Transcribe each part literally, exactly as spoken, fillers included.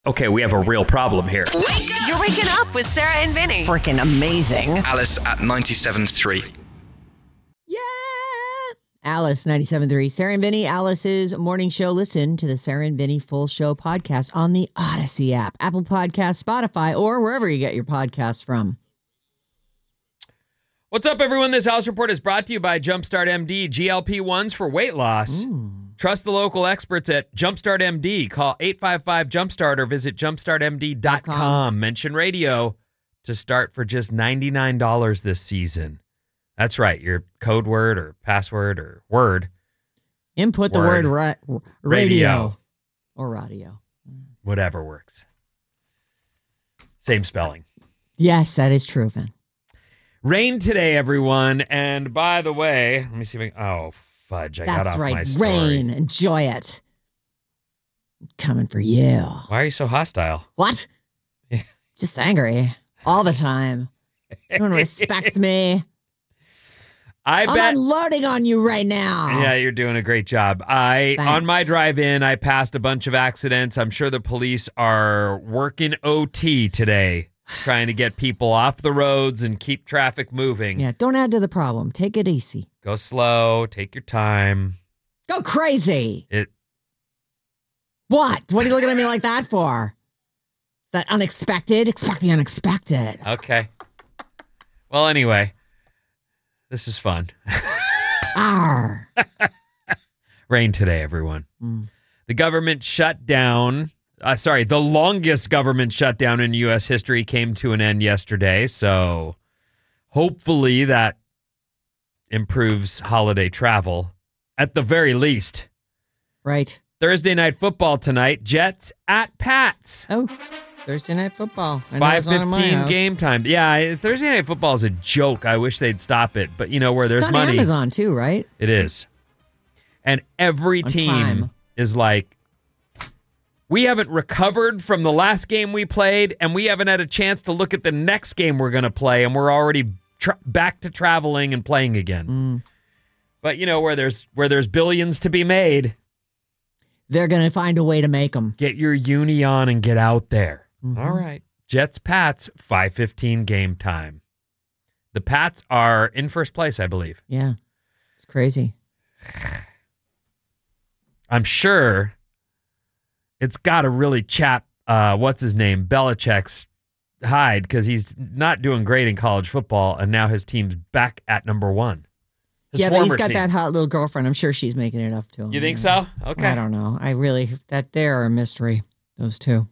Okay, we have a real problem here. Wake up! You're waking up with Sarah and Vinny. Freaking amazing. Alice at ninety-seven point three. Yeah. Alice, ninety-seven point three. Sarah and Vinny, Alice's morning show. Listen to the Sarah and Vinny full show podcast on the Odyssey app, Apple Podcasts, Spotify, or wherever you get your podcasts from. What's up, everyone? This House Report is brought to you by Jumpstart M D, G L P ones for weight loss. Ooh. Trust the local experts at Jumpstart M D. Call eight five five Jumpstart or visit jumpstart m d dot com. Mention radio to start for just ninety-nine dollars this season. That's right. Your code word or password or word. Input the word, word ra- radio. radio. Or radio. Whatever works. Same spelling. Yes, that is true, Vin. Rain today, everyone. And by the way, let me see if I oh, fudge. I got That's off right. my story. Rain. Enjoy it. Coming for you. Why are you so hostile? What? Yeah. Just angry all the time. No one respects me. I I'm bet. unloading on you right now. Yeah, you're doing a great job. I Thanks. On my drive in, I passed a bunch of accidents. I'm sure the police are working O T today, trying to get people off the roads and keep traffic moving. Yeah, don't add to the problem. Take it easy. Go slow. Take your time. Go crazy. It. What? What are you looking at me like that for? Is that unexpected? Expect the unexpected. Okay. Well, anyway, this is fun. Arr. Rain today, everyone. Mm. The government shut down. Uh, sorry, the longest government shutdown in U S history came to an end yesterday. So hopefully that improves holiday travel at the very least. Right. Thursday night football tonight. Jets at Pats. Oh, Thursday night football. I know five it's on in my fifteen house. game time. Yeah, Thursday night football is a joke. I wish they'd stop it. But, you know, where there's It's on money. Amazon too, right? It is. And every On team Prime. is like, we haven't recovered from the last game we played, and we haven't had a chance to look at the next game we're going to play, and we're already tra- back to traveling and playing again. Mm. But, you know, where there's where there's billions to be made, They're going to find a way to make them. get your uni on and get out there. Mm-hmm. All right. Jets, Pats, five fifteen game time. The Pats are in first place, I believe. Yeah. It's crazy. I'm sure it's got to really chap, uh, what's his name, Belichick's hide, because he's not doing great in college football, and now his team's back at number one. His yeah, but he's former got team. that hot little girlfriend. I'm sure she's making it up to him. You think Yeah. so? Okay. I don't know. I really, that they're a mystery, those two.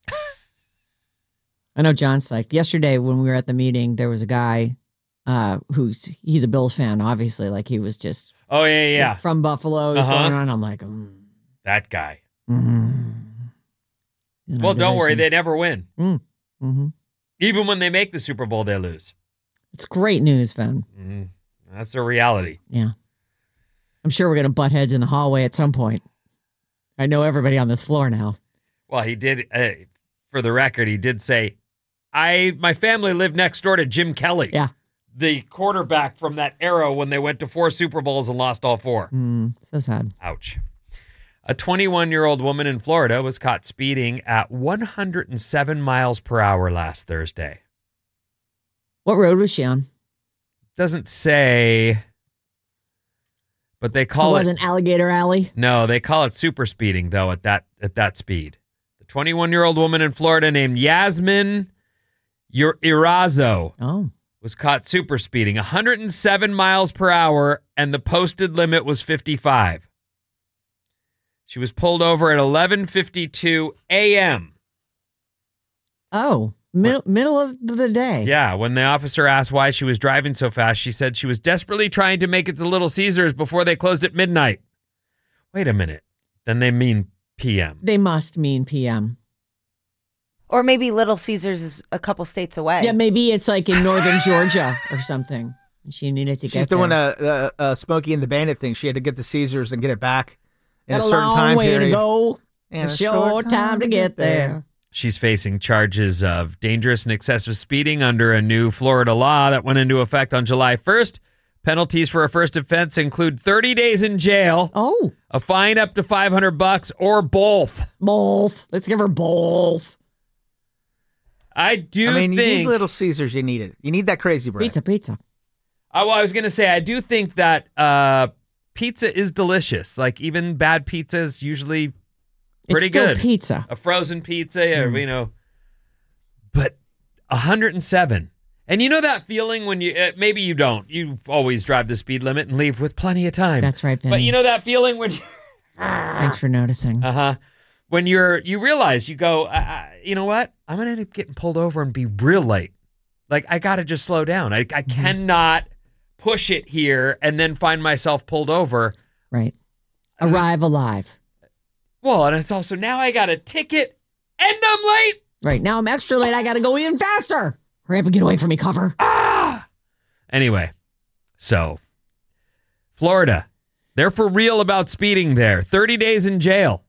I know John's like, yesterday when we were at the meeting, there was a guy uh, who's, he's a Bills fan, obviously. Like he was just Oh, yeah, yeah, yeah. from Buffalo. He's Uh-huh. going on. I'm like, mm, That guy. mm. In Well, our don't worry. division. They never win. Mm, mm-hmm. Even when they make the Super Bowl, they lose. It's great news, Ven. Mm, that's a reality. Yeah. I'm sure we're going to butt heads in the hallway at some point. I know everybody on this floor now. Well, he did, uh, for the record, he did say, I my family lived next door to Jim Kelly. Yeah. The quarterback from that era when they went to four Super Bowls and lost all four. Mm, so sad. Ouch. A twenty-one-year-old woman in Florida was caught speeding at one hundred seven miles per hour last Thursday. What road was she on? Doesn't say, but they It call it. wasn't Alligator Alley. No, they call it super speeding though at that at that speed. The twenty-one-year-old woman in Florida named Yasmin Ur- Irazo Oh. was caught super speeding one hundred seven miles per hour, and the posted limit was fifty-five. She was pulled over at eleven fifty-two a.m. Oh. Middle, middle of the day. Yeah, when the officer asked why she was driving so fast, she said she was desperately trying to make it to Little Caesars before they closed at midnight. Wait a minute. Then they mean P M. They must mean P M. Or maybe Little Caesars is a couple states away. Yeah, maybe it's like in northern Georgia or something. She needed to get She's doing there. a, a, a Smokey and the Bandit thing. She had to get the Caesars and get it back in Got a a certain long time way period. to go. And a short time to get there. She's facing charges of dangerous and excessive speeding under a new Florida law that went into effect on July first. Penalties for a first offense include thirty days in jail, Oh, a fine up to five hundred bucks, or both. both. Let's give her both. I do I mean, you think. need Little Caesars. You need it. You need that crazy bread. Pizza, pizza. Oh, well, I was going to say, I do think that uh, pizza is delicious. Like, even bad pizza is usually pretty it's still good. pizza. A frozen pizza, or, you know. But one hundred seven. And you know that feeling when you, uh, maybe you don't. You always drive the speed limit and leave with plenty of time. That's right, Vinny. But you know that feeling when you, Thanks for noticing. uh-huh. When you're, you realize, you go, uh, uh, you know what? I'm going to end up getting pulled over and be real late. Like, I got to just slow down. I, I Mm-hmm. cannot push it here and then find myself pulled over. Right. Arrive alive. Well, and it's also, now I got a ticket and I'm late. Right. Now I'm extra late. I got to go even faster. Hurry up and get away from me, cover. Ah! Anyway, so, Florida. They're for real about speeding there. thirty days in jail.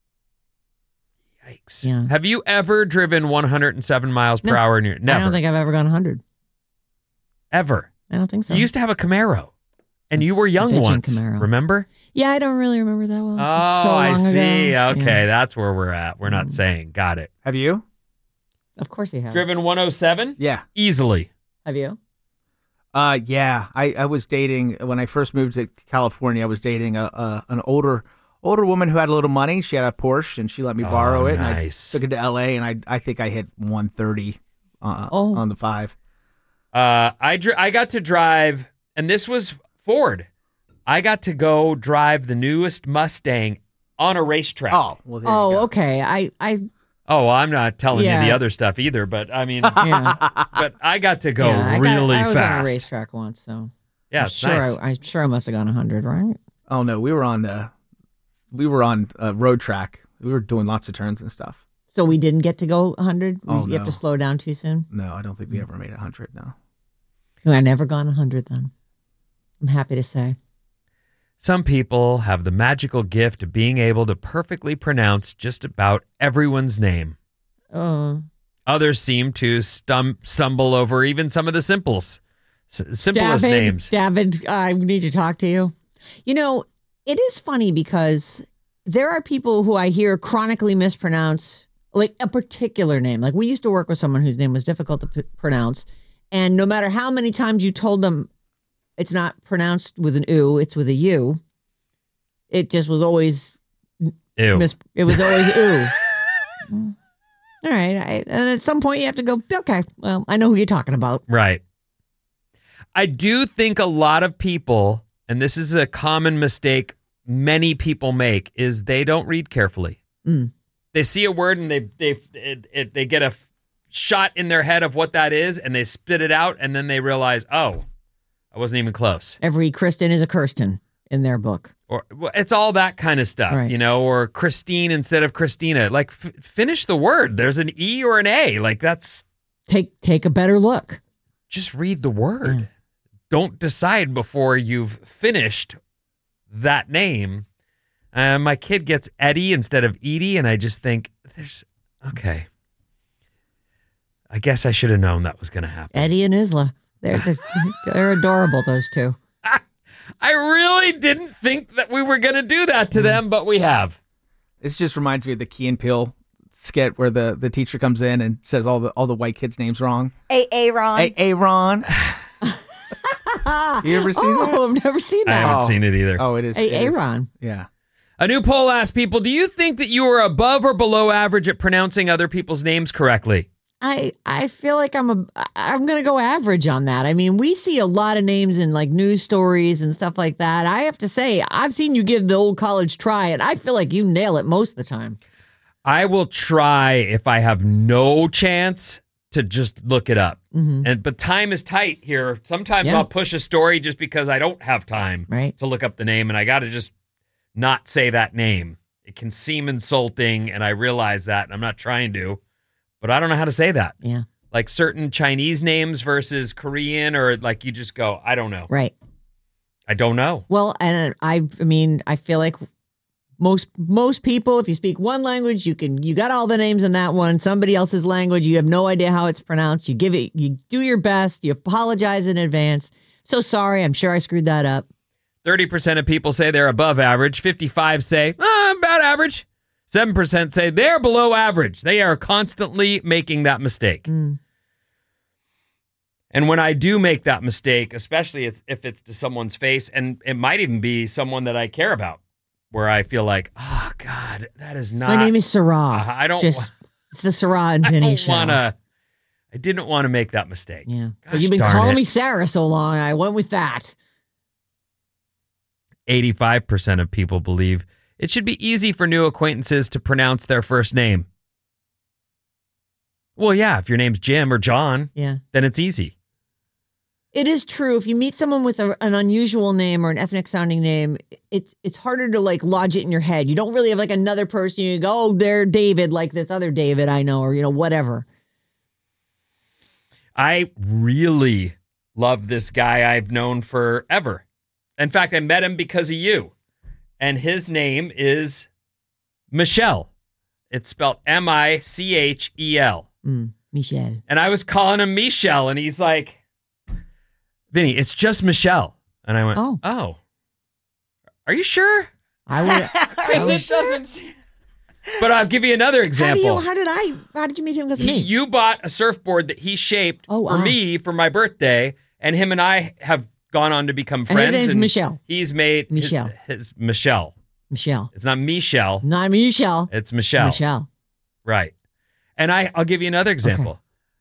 Yikes. Yeah. Have you ever driven one hundred seven miles per No. hour in your, never, I don't think I've ever gone one hundred. ever. I don't think so. You used to have a Camaro, and you were young bitchin' once. Camaro. Remember? yeah, I don't really remember that well. Oh, It's so long I see. ago. Okay, Yeah. that's where we're at. We're not saying. Got it. Have you? Of course you have. Driven one oh seven? Yeah. Easily. Have you? Uh, yeah. I, I was dating when I first moved to California. I was dating a, a an older older woman who had a little money. She had a Porsche, and she let me borrow Oh, it. nice. And I took it to L A, and I I think I hit one thirty uh, Oh. on the five. Uh, I dr- I got to drive, and this was Ford. I got to go drive the newest Mustang on a racetrack. Oh, well, there you Oh, go. okay. I, I, Oh, well, I'm not telling Yeah. you the other stuff either, but I mean, yeah. but I got to go yeah, I got- really I was on a fast. racetrack once, so Yeah, I'm it's sure. nice. I, I'm sure I must have gone one hundred, right? Oh no, we were on the we were on a road track. We were doing lots of turns and stuff. So we didn't get to go one hundred. Oh, you have no. to slow down too soon. No, I don't think we ever made a hundred. No. I never gone one hundred. Then I'm happy to say. Some people have the magical gift of being able to perfectly pronounce just about everyone's name. Oh, Others seem to stum- stumble over even some of the simples, s- simplest David, names. David, I need to talk to you. You know, it is funny because there are people who I hear chronically mispronounce like a particular name. Like we used to work with someone whose name was difficult to p- pronounce. And no matter how many times you told them it's not pronounced with an U, it's with a U, it just was always Ew. mis- it was always ooh. All right. I, and at some point you have to go, okay, well, I know who you're talking about. Right. I do think a lot of people, and this is a common mistake many people make, is they don't read carefully. Mm. They see a word and they they it, it, they get a f- shot in their head of what that is, and they spit it out, and then they realize, oh, I wasn't even close. Every Kristen is a Kirsten in their book. Or well, it's all that kind of stuff, Right. you know, or Christine instead of Christina. Like, f- finish the word. There's an E or an A. Like, that's Take take a better look. just read the word. Yeah. Don't decide before you've finished that name. Uh, my kid gets Eddie instead of Edie, and I just think, there's, okay. I guess I should have known that was going to happen. Eddie and Isla. They're they're, they're adorable, those two. I really didn't think that we were going to do that to them, but we have. This just reminds me of the Key and Peele skit where the, the teacher comes in and says all the all the white kids' names wrong. A Aaron. Hey, Aaron. You ever seen that? Oh, I've never seen I that. haven't Oh. seen it either. Oh, it is. Hey, it is. Aaron. Yeah. A new poll asked people, do you think that you are above or below average at pronouncing other people's names correctly? I I feel like I'm a I'm gonna go average on that. I mean, we see a lot of names in like news stories and stuff like that. I have to say, I've seen you give the old college try, and I feel like you nail it most of the time. I will try if I have no chance to just look it up. Mm-hmm. And but time is tight here. Sometimes Yeah. I'll push a story just because I don't have time Right. to look up the name, and I got to just not say that name. It can seem insulting, and I realize that, and I'm not trying to, but I don't know how to say that. Yeah. Like certain Chinese names versus Korean, or like you just go, I don't know. Right. I don't know. Well, and I I mean, I feel like most most people, if you speak one language, you can you got all the names in that one. Somebody else's language, you have no idea how it's pronounced. You give it, you do your best. You apologize in advance. If So sorry. I'm sure I screwed that up. thirty percent of people say they're above average. fifty-five say, oh, about average. seven percent say they're below average. They are constantly making that mistake. Mm. And when I do make that mistake, especially if, if it's to someone's face, and it might even be someone that I care about, where I feel like, oh, God, that is not... My name is Sarah. Uh, I don't... Just, it's the Sarah and Vinny I don't show. wanna, I didn't want to make that mistake. Yeah. Gosh But you've been darn calling it. me Sarah so long, I went with that. eighty-five percent of people believe it should be easy for new acquaintances to pronounce their first name. Well, yeah, if your name's Jim or John, Yeah. then it's easy. It is true. If you meet someone with a, an unusual name or an ethnic sounding name, it's it's harder to like lodge it in your head. You don't really have like another person. You go, oh, they're David, like this other David I know, or, you know, whatever. I really love this guy I've known forever. In fact, I met him because of you. And his name is Michelle. It's spelled M I C H E L. Mm, Michelle. And I was calling him Michelle, and he's like, Vinny, it's just Michelle. And I went, Oh. oh, are you sure? I would. Because it doesn't. But I'll give you another How, do example. you, how did I? How did you meet him? Because of He, me. you bought a surfboard that he shaped Oh, for wow. me for my birthday, and him and I have gone on to become And friends. his name's Michelle. He's made his- Michelle. His, Michelle. Michelle. It's not Michelle. Not Michelle. It's Michelle. Michelle. Right. And I, I'll give you another example. Okay.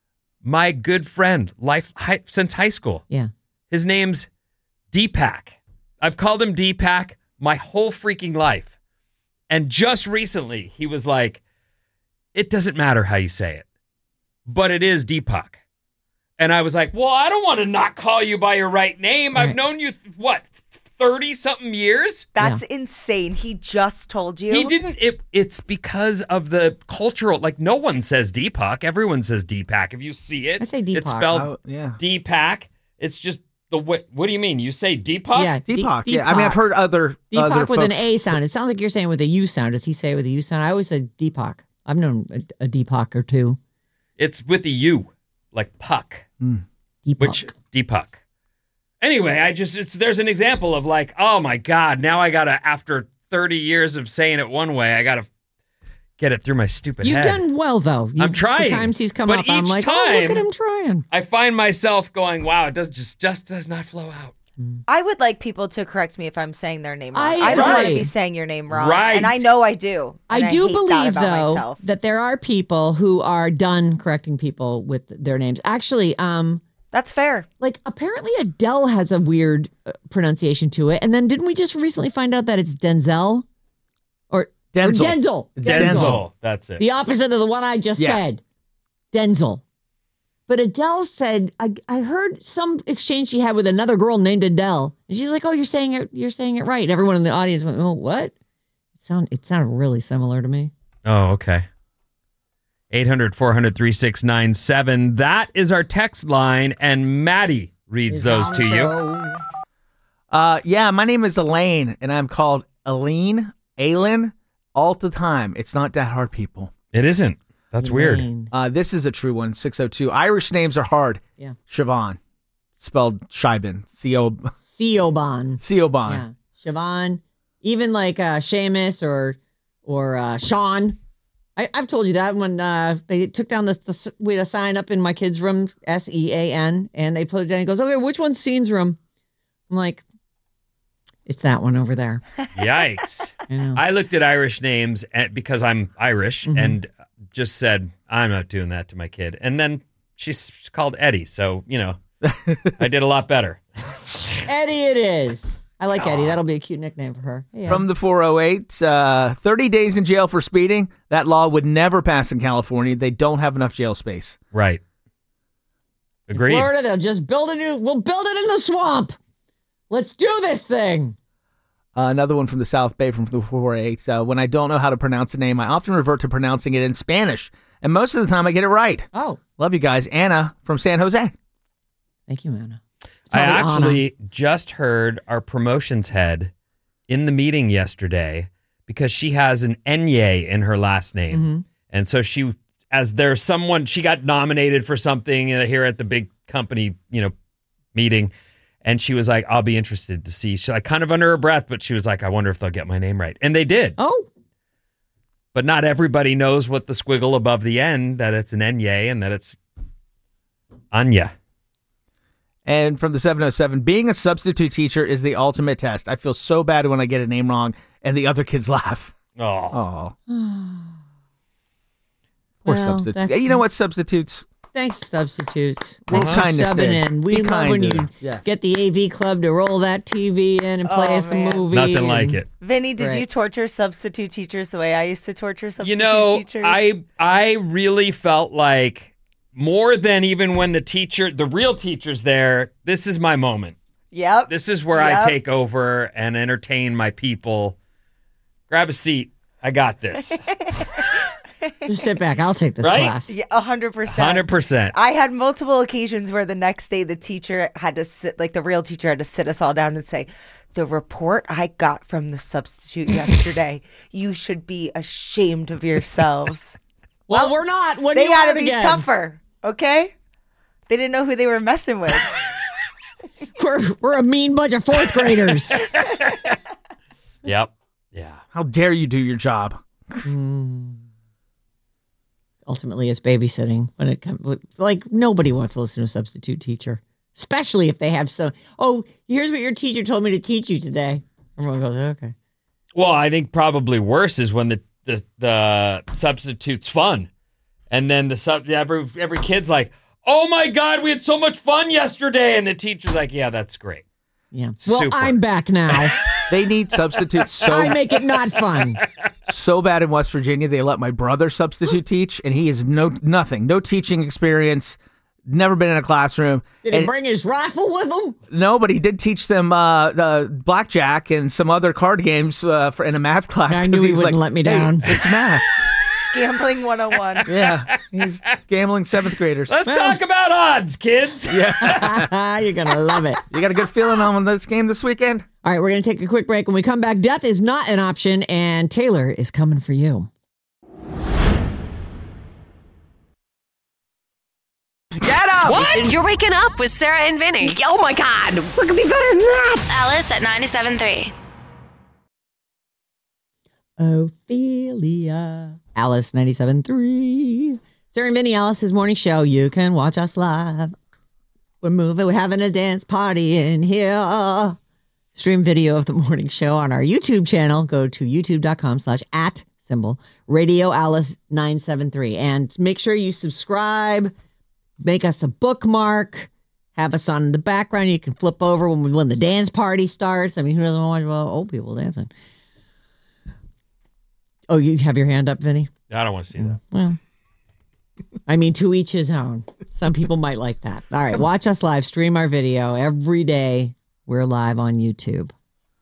My good friend, life hi, since high school. Yeah. His name's Deepak. I've called him Deepak my whole freaking life. And just recently, he was like, it doesn't matter how you say it, but it is Deepak. And I was like, well, I don't want to not call you by your right name. I've Right. known you, th- what, thirty-something years? That's insane. He just told you. He didn't. It, it's because of the cultural, like no one says Deepak. Everyone says Deepak. If you see it, I say it's Deepak. spelled Oh, yeah. Deepak. It's just the way, what do you mean? You say Deepak? Yeah. De- Deepak. Yeah. I mean, I've heard other Deepak other with an folks- A sound. It sounds like you're saying with a U sound. Does he say it with a U sound? I always say Deepak. I've known a, a Deepak or two. It's with a U, like puck, Deepak. which Deepak. Anyway, I just, it's, there's an example of like, oh my God, now I gotta, after thirty years of saying it one way, I gotta get it through my stupid You've head. done well, though. You, I'm trying, The times he's come but up, I'm each like, oh, look time- at him trying. I find myself going, wow, it does just, just does not flow out. I would like people to correct me if I'm saying their name wrong. I I, don't want to agree. be saying your name wrong. Right. And I know I do. and I do hate believe, that about though, myself. that there are people who are done correcting people with their names. Actually, um, That's fair. like apparently Adele has a weird uh, pronunciation to it. And then didn't we just recently find out that it's Denzel? Or Denzel. Or Denzel. Denzel. That's it. The opposite of the one I just Yeah. said. Denzel. But Adele said, I, I heard some exchange she had with another girl named Adele. And she's like, oh, you're saying it, you're saying it right. And everyone in the audience went, oh, what? It sound, it sounded really similar to me. Oh, okay. eight hundred, four hundred, thirty-six ninety-seven. That is our text line, and Maddie reads those to you. Uh, yeah, my name is Elaine, and I'm called Aline, Aylin, all the time. It's not that hard, people. It isn't. That's weird. Elaine. Uh, this is a true one, six oh two. Irish names are hard. Yeah. Siobhan, spelled Shibin, C O Siobhan. Siobhan. Yeah. Siobhan. Even like uh, Seamus or or uh, Sean. I, I've told you that when uh, they took down this, this, we had a sign up in my kids' room, S E A N, and they put it down and goes, okay, which one's Scene's room? I'm like, it's that one over there. Yikes. You know? I looked at Irish names and, because I'm Irish Mhm. and just said, I'm not doing that to my kid. And then she's called Eddie. So, you know, I did a lot better. Eddie it is. I like Eddie. That'll be a cute nickname for her. Hey, From the four oh eight, uh, thirty days in jail for speeding. That law would never pass in California. They don't have enough jail space. Right. in Agreed. Florida, they'll just build a new, we'll build it in the swamp. Let's do this thing. Uh, another one from the South Bay from the four oh eight. Uh, when I don't know how to pronounce a name, I often revert to pronouncing it in Spanish. And most of the time I get it right. Oh, Love you guys. Anna from San Jose. thank you, Anna. It's I probably Anna. actually just heard our promotions head in the meeting yesterday because she has an Enye in her last name. Mhm. And so she, as there's someone, she got nominated for something uh, here at the big company, you know, meeting. And she was like, I'll be interested to see. She like kind of under her breath, but she was like, I wonder if they'll get my name right. And they did. Oh. But not everybody knows what the squiggle above the N, that it's an Enye and that it's Anya. And from the seven oh seven, being a substitute teacher is the ultimate test. I feel so bad when I get a name wrong and the other kids laugh. Oh. Oh. Poor Well, substitutes. that's- You know what, substitutes? Thanks, substitutes. Little Thanks for kindness subbing there. in. We Be love kind when to you them. Yes. get the A V Club to roll that T V in and play Oh, us a man. movie. Nothing and- like it. Vinny, did Right. you torture substitute teachers the way I used to torture substitute You know, teachers? I I really felt like more than even when the teacher, the real teacher's there, this is my moment. Yep. This is where Yep. I take over and entertain my people. Grab a seat. I got this. Just sit back. I'll take this Right? class. Yeah, a hundred percent. one hundred percent. I had multiple occasions where the next day the teacher had to sit, like the real teacher had to sit us all down and say, the report I got from the substitute yesterday, you should be ashamed of yourselves. Well, we're not. When do They you want gotta it be again? tougher, okay? They didn't know who they were messing with. We're, we're a mean bunch of fourth graders. Yep. Yeah. How dare you do your job? Ultimately, it's babysitting when it comes. Like, nobody wants to listen to a substitute teacher, especially if they have some. Oh, here's what your teacher told me to teach you today. Everyone goes, okay. Well, I think probably worse is when the, the, the substitute's fun. And then the sub every every kid's like, oh my God, we had so much fun yesterday. And the teacher's like, yeah, that's great. Yeah. Well, Super. I'm back now. They need substitutes so I make it not fun. so bad in West Virginia. They let my brother substitute teach, and he has no nothing, no teaching experience, never been in a classroom. Did he And- bring his rifle with him? No, but he did teach them uh, uh, blackjack and some other card games uh, for in a math class. I 'cause knew he was wouldn't like, let me "Hey, down." it's math. Gambling one oh one. Yeah, he's gambling seventh graders. Let's talk about odds, kids. Yeah, You're going to love it. you got a good feeling on this game this weekend? All right, we're going to take a quick break. When we come back, death is not an option, and Taylor is coming for you. Get up! What? You're waking up with Sarah and Vinny. Oh my God, we're gonna be better than that. Alice at ninety-seven point three. Ophelia. Alice ninety-seven point three. Sarah and Vinny, Alice's morning show. You can watch us live. We're moving. We're having a dance party in here. Stream video of the morning show on our YouTube channel. Go to youtube.com slash at symbol Radio Alice nine seven three. And make sure you subscribe. Make us a bookmark. Have us on in the background. You can flip over when we, when the dance party starts. I mean, who doesn't want to watch well, old people dancing? Oh, you have your hand up, Vinny? I don't want to see that. Well, I mean, to each his own. Some people might like that. All right, watch us live. Stream our video every day. We're live on YouTube.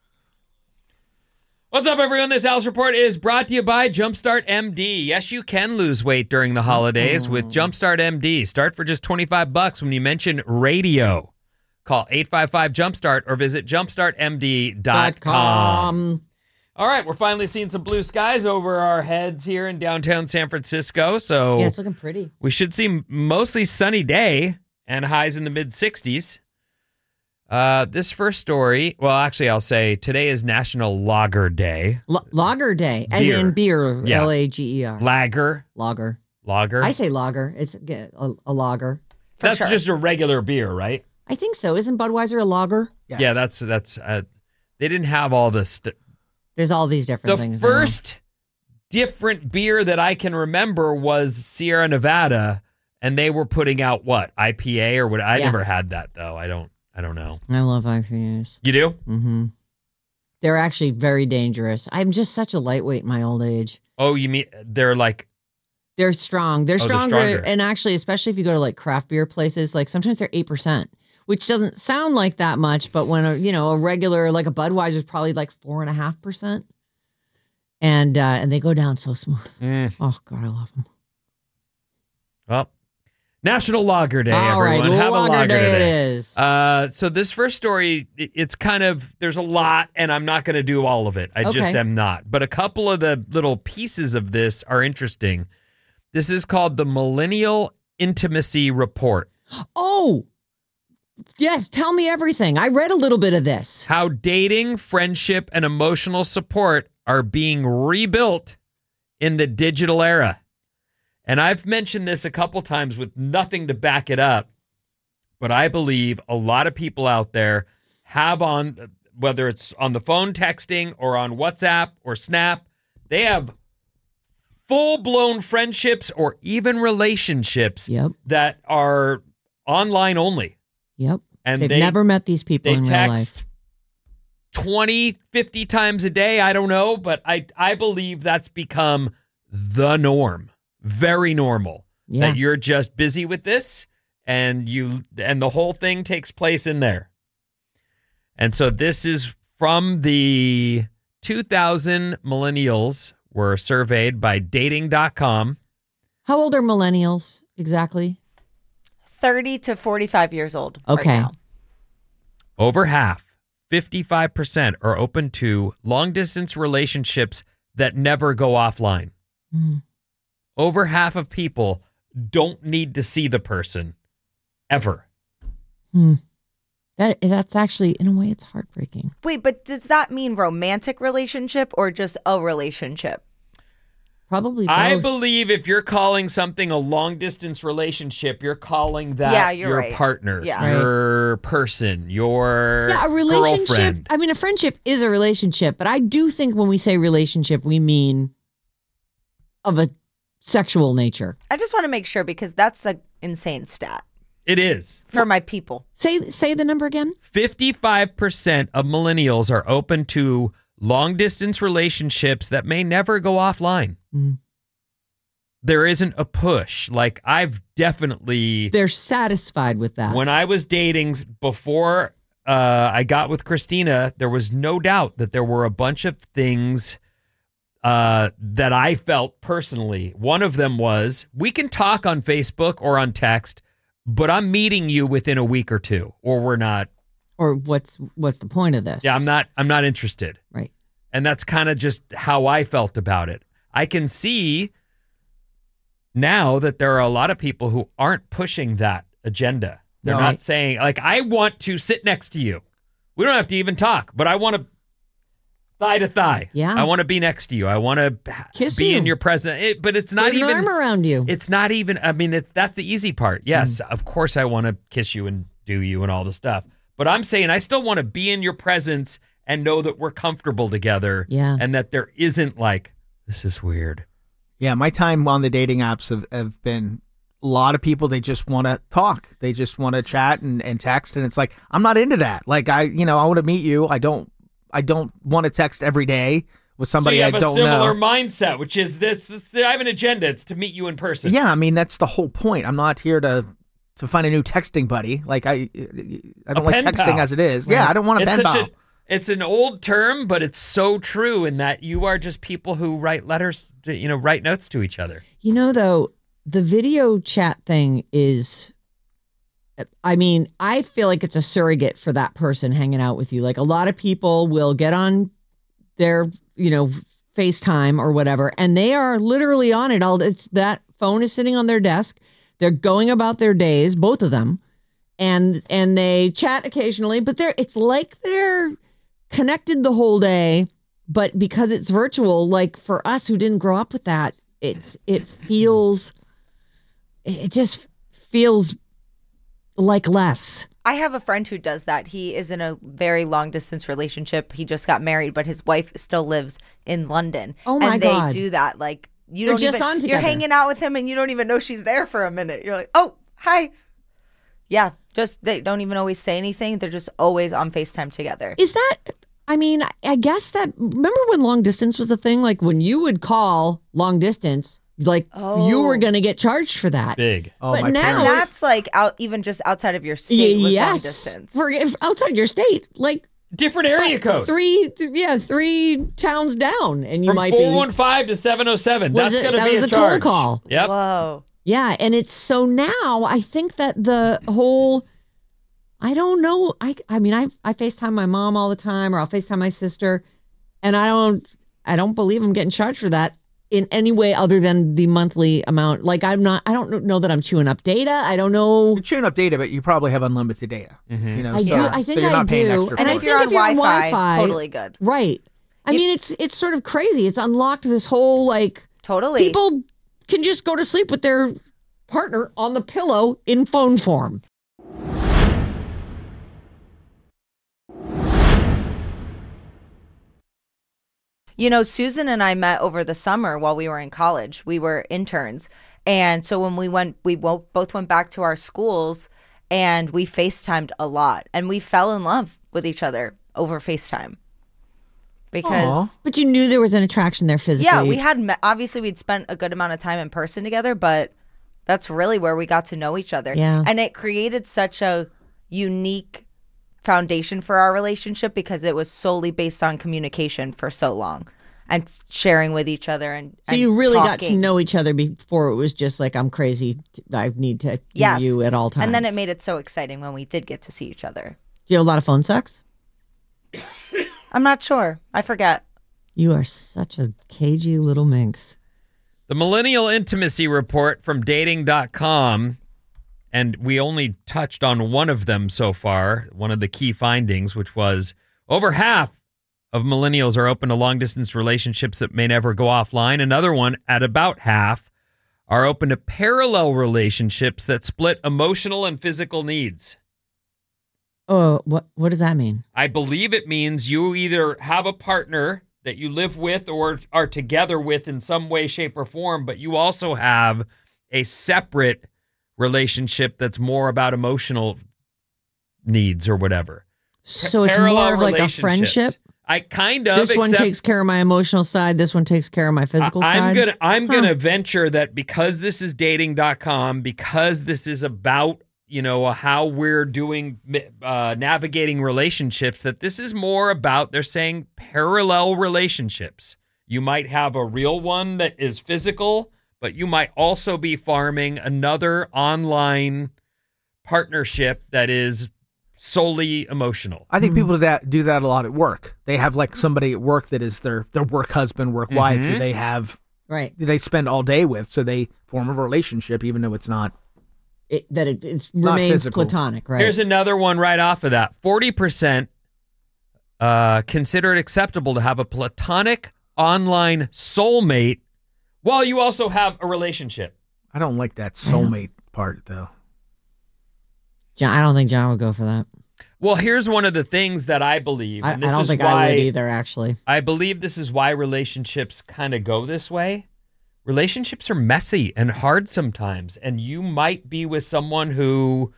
What's up, everyone? This Alice Report is brought to you by Jumpstart M D. Yes, you can lose weight during the holidays with Jumpstart M D. Start for just twenty-five bucks when you mention radio. Call eight five five Jumpstart or visit jumpstart m d dot com. All right, we're finally seeing some blue skies over our heads here in downtown San Francisco. So Yeah, it's looking pretty. we should see mostly sunny day and highs in the mid sixties. Uh, this first story, well, actually, I'll say today is National Lager Day. L- lager day, as Beer. in beer, Yeah. L A G E R. Lager. Lager. Lager. I say lager. It's a, a, a lager. That's sure. just a regular beer, right? I think so. Isn't Budweiser a lager? Yes. Yeah, that's that's. Uh, they didn't have all this. St- There's all these different the things. now. first different beer that I can remember was Sierra Nevada, and they were putting out what I P A or what? I Yeah. never had that though. I don't. I don't know. I love I P As. You do? Mm-hmm. They're actually very dangerous. I'm just such a lightweight in my old age. Oh, you mean they're like They're strong. They're Oh, they're stronger. stronger. And actually, especially if you go to like craft beer places, like sometimes they're eight percent, which doesn't sound like that much. But when, a, you know, a regular, like a Budweiser is probably like four and a half percent. And, uh, and they go down so smooth. mm, Oh God, I love them. well, National Lager Day. All right, everyone, have a lager lager day it today. is. Uh, so this first story, it- it's kind of, there's a lot, and I'm not going to do all of it. I just Okay. am not. But a couple of the little pieces of this are interesting. This is called the Millennial Intimacy Report. Oh, yes, tell me everything. I read a little bit of this. How dating, friendship, and emotional support are being rebuilt in the digital era. And I've mentioned this a couple times with nothing to back it up, but I believe a lot of people out there have on, whether it's on the phone texting or on WhatsApp or Snap, they have full-blown friendships or even relationships Yep. that are online only. Yep. And They've they, never met these people they in real text life. twenty, fifty times a day. I don't know, but I, I believe that's become the norm. Very normal. Yeah. That you're just busy with this and you and the whole thing takes place in there. And so this is from the two thousand millennials were surveyed by dating dot com. How old are millennials exactly? thirty to forty-five years old. Okay. Right now. Over half, fifty-five percent, are open to long-distance relationships that never go offline. Mm. Over half of people don't need to see the person ever. Hmm. That that's actually, in a way, it's heartbreaking. Wait, but does that mean romantic relationship or just a relationship? Probably both. I believe if you're calling something a long-distance relationship, you're calling that Yeah, you're your right. partner, Yeah. your person, your Yeah, a relationship. girlfriend. I mean, a friendship is a relationship, but I do think when we say relationship, we mean of a sexual nature. I just want to make sure because that's an insane stat It is. for my people. Say say the number again. fifty-five percent of millennials are open to long-distance relationships that may never go offline. Mm. There isn't a push. Like, I've definitely... They're satisfied with that. When I was dating before uh, I got with Christina, there was no doubt that there were a bunch of things uh, that I felt personally. One of them was, we can talk on Facebook or on text, but I'm meeting you within a week or two, or we're not. Or what's what's the point of this? Yeah, I'm not. I'm not interested. Right. And that's kind of just how I felt about it. I can see now that there are a lot of people who aren't pushing that agenda. They're No, not I- saying, like, I want to sit next to you. We don't have to even talk, but I want to thigh to thigh. Yeah. I want to be next to you. I want to Kiss be you. in your presence. It, but it's not Put an even. arm around you. It's not even. I mean, it's that's the easy part. Yes, Mm. of course, I want to kiss you and do you and all the stuff. But I'm saying I still want to be in your presence and know that we're comfortable together. Yeah. And that there isn't like, this is weird. Yeah, my time on the dating apps have, have been a lot of people, they just want to talk. They just want to chat and, and text. And it's like, I'm not into that. Like, I, you know, I want to meet you. I don't, I don't want to text every day with somebody so you I have don't a similar know. mindset, which is this, this. I have an agenda. It's to meet you in person. Yeah, I mean, that's the whole point. I'm not here to to find a new texting buddy. Like, I I don't A like pen texting pal. as it is. Yeah, I don't want a It's pen such pal. a, it's an old term, but it's so true in that you are just people who write letters, to, you know, write notes to each other. You know, though, the video chat thing is, I mean, I feel like it's a surrogate for that person hanging out with you. Like, a lot of people will get on their, you know, FaceTime or whatever, and they are literally on it all. It's that phone is sitting on their desk. They're going about their days, both of them, and and they chat occasionally, but they're it's like they're connected the whole day. But because it's virtual, like for us who didn't grow up with that, it's it feels it just feels like less. I have a friend who does that. He is in a very long distance relationship. He just got married, but his wife still lives in London. Oh, my and God. they do that. Like you They're don't just even, on you're together. hanging out with him and you don't even know she's there for a minute. You're like, oh, hi. Yeah, just they don't even always say anything. They're just always on FaceTime together. Is that, I mean, I guess that, remember when long distance was a thing? Like when you would call long distance, like Oh. you were going to get charged for that. Big. Oh, but my now- And parents. that's like out even just outside of your state Y- was long yes. distance. For, if outside your state, like Different area code. three, th- yeah, three towns down, and you From might four be. one five to seven oh seven. Was That's it- going to that be was a a toll charge. call. Yep. Whoa. Yeah, and it's so now I think that the whole I don't know. I I mean I I FaceTime my mom all the time or I'll FaceTime my sister and I don't I don't believe I'm getting charged for that. in any way other than the monthly amount. Like I'm not, I don't know that I'm chewing up data. I don't know. You're chewing up data, but you probably have unlimited data. Mm-hmm. You know, I so, do. I think so you're I not paying do. extra And for I if it. you're think on if you're on Wi-Fi, Wi-Fi, totally good. right. I You- mean, it's it's sort of crazy. It's unlocked this whole like Totally. people can just go to sleep with their partner on the pillow in phone form. You know, Susan and I met over the summer while we were in college. We were interns. And so when we went, we wo- both went back to our schools and we FaceTimed a lot. And we fell in love with each other over FaceTime. Because, But you knew there was an attraction there physically. yeah, we had, met, obviously, we'd spent a good amount of time in person together, but that's really where we got to know each other. Yeah. And it created such a unique foundation for our relationship because it was solely based on communication for so long and sharing with each other. And So you really got to know each other before it was just like, I'm crazy. I need to hear Yes. you at all times. And then it made it so exciting when we did get to see each other. Do you have a lot of phone sex? I'm not sure. I forget. You are such a cagey little minx. The Millennial Intimacy Report from dating dot com, and we only touched on one of them so far, one of the key findings, which was over half of millennials are open to long-distance relationships that may never go offline. Another one, at about half, are open to parallel relationships that split emotional and physical needs. Oh, what what does that mean? I believe it means you either have a partner that you live with or are together with in some way, shape, or form, but you also have a separate relationship that's more about emotional needs or whatever. So it's Parallel more of like a relationships. friendship. I kind of. This one except takes care of my emotional side. This one takes care of my physical I- I'm side. gonna I'm Huh. gonna venture that because this is dating dot com, because this is about, you know, how we're doing uh, navigating relationships, that this is more about, they're saying, parallel relationships. You might have a real one that is physical, but you might also be farming another online partnership that is solely emotional. I think people do that do that a lot at work. They have like somebody at work that is their their work husband, work wife, who they have Right. they spend all day with, so they form a relationship even though it's not. It, that it it's not remains physical. platonic, right? Here's another one right off of that. forty percent uh, consider it acceptable to have a platonic online soulmate while you also have a relationship. I don't like that soulmate part though. John, I don't think John would go for that. Well, here's one of the things that I believe. I, I And this don't is think why I would either, actually. I believe this is why relationships kind of go this way. Relationships are messy and hard sometimes, and you might be with someone who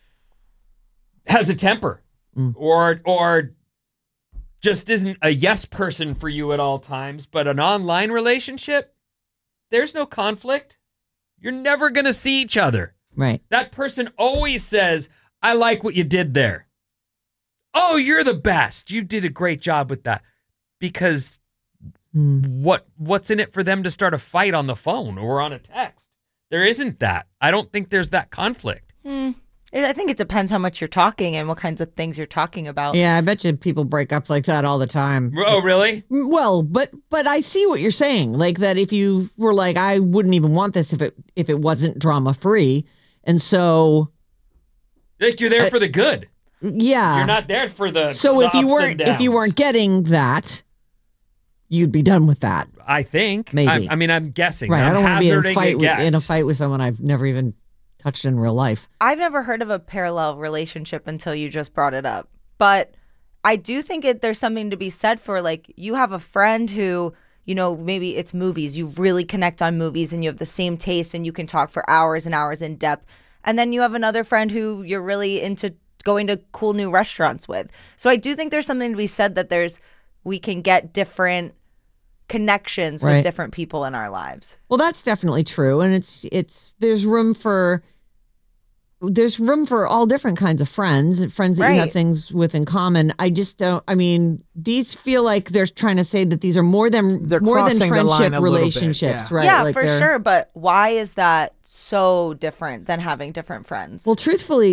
has a temper Mm. or or just isn't a yes person for you at all times, but an online relationship, there's no conflict. You're never going to see each other. Right. That person always says, I like what you did there. Oh, you're the best. You did a great job with that. Because Mm. what what's in it for them to start a fight on the phone or on a text? There isn't that. I don't think there's that conflict. Hmm. I think it depends how much you're talking and what kinds of things you're talking about. Yeah, I bet you people break up like that all the time. Oh, really? Well, but but I see what you're saying. Like that if you were like, I wouldn't even want this if it if it wasn't drama free. And so Like you're there for the good. yeah. You're not there for the So the if you ups weren't and if you downs. weren't getting that, you'd be done with that. I think. Maybe. I, I mean, I'm guessing. Right. I'm I don't want to be in a hazarding fight with, guess. in a fight with someone I've never even touched in real life. I've never heard of a parallel relationship until you just brought it up. But I do think it, there's something to be said for, like, you have a friend who, you know, maybe it's movies. You really connect on movies and you have the same taste and you can talk for hours and hours in depth. And then you have another friend who you're really into going to cool new restaurants with. So I do think there's something to be said that there's we can get different connections with Right. different people in our lives. Well, that's definitely true, and it's it's there's room for there's room for all different kinds of friends, friends that you have Right. things with in common. I just don't. I mean, these feel like they're trying to say that these are more than They're more than crossing the line friendship a little bit, relationships, yeah. right? Yeah, Like for they're- sure. But why is that so different than having different friends? Well, truthfully,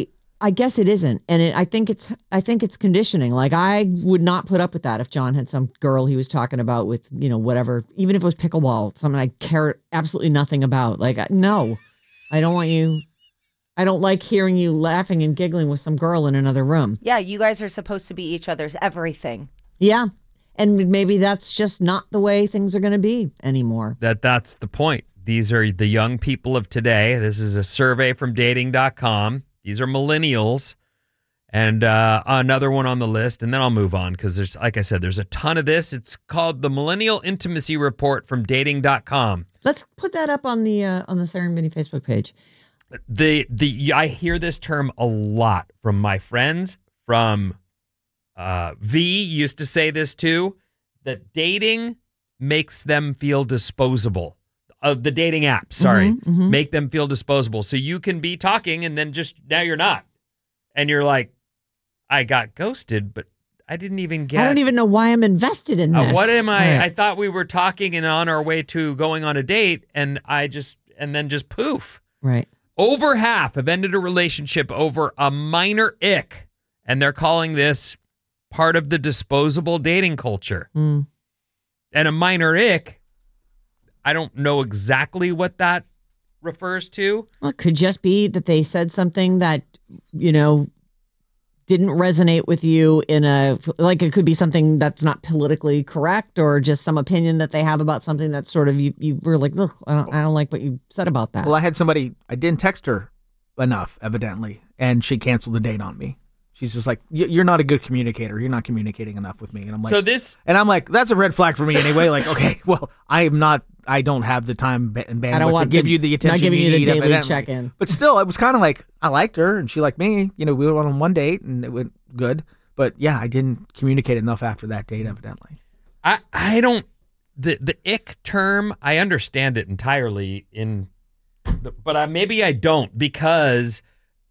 I guess it isn't. And it, I think it's I think it's conditioning. Like I would not put up with that if John had some girl he was talking about with, you know, whatever, even if it was pickleball, something I care absolutely nothing about. Like, no, I don't want you. I don't like hearing you laughing and giggling with some girl in another room. Yeah, you guys are supposed to be each other's everything. Yeah. And maybe that's just not the way things are going to be anymore. That that's the point. These are the young people of today. This is a survey from dating dot com. These are millennials. And uh, another one on the list, and then I'll move on because there's, like I said, there's a ton of this. It's called the Millennial Intimacy Report from dating dot com. Let's put that up on the uh, on the Sarah and Vinny Facebook page. The the I hear this term a lot from my friends. From uh, V used to say this too, that dating makes them feel disposable. Uh, the dating apps, sorry, Mm-hmm, mm-hmm. make them feel disposable. So you can be talking and then just now you're not, and you're like, I got ghosted, but I didn't even get. I don't even know why I'm invested in this. Uh, what am I? Right. I thought we were talking and on our way to going on a date, and I just and then just poof. Right. Over half have ended a relationship over a minor ick, and they're calling this part of the disposable dating culture. Mm. And a minor ick, I don't know exactly what that refers to. Well, it could just be that they said something that, you know, didn't resonate with you in a, like it could be something that's not politically correct or just some opinion that they have about something that's sort of, you, you were like, look, I don't, I don't like what you said about that. Well, I had somebody, I didn't text her enough, evidently, and she canceled the date on me. She's just like, you're not a good communicator. You're not communicating enough with me. And I'm like, So this, and I'm like, that's a red flag for me anyway. Like, okay, well, I am not, I don't have the time and bandwidth I don't want to give the- you the attention not giving you you the need, daily evidently. check-in. But still, it was kind of like, I liked her and she liked me. You know, we went on one date and it went good. But yeah, I didn't communicate enough after that date, evidently. I, I don't, the, the ick term, I understand it entirely in, the, but I, maybe I don't because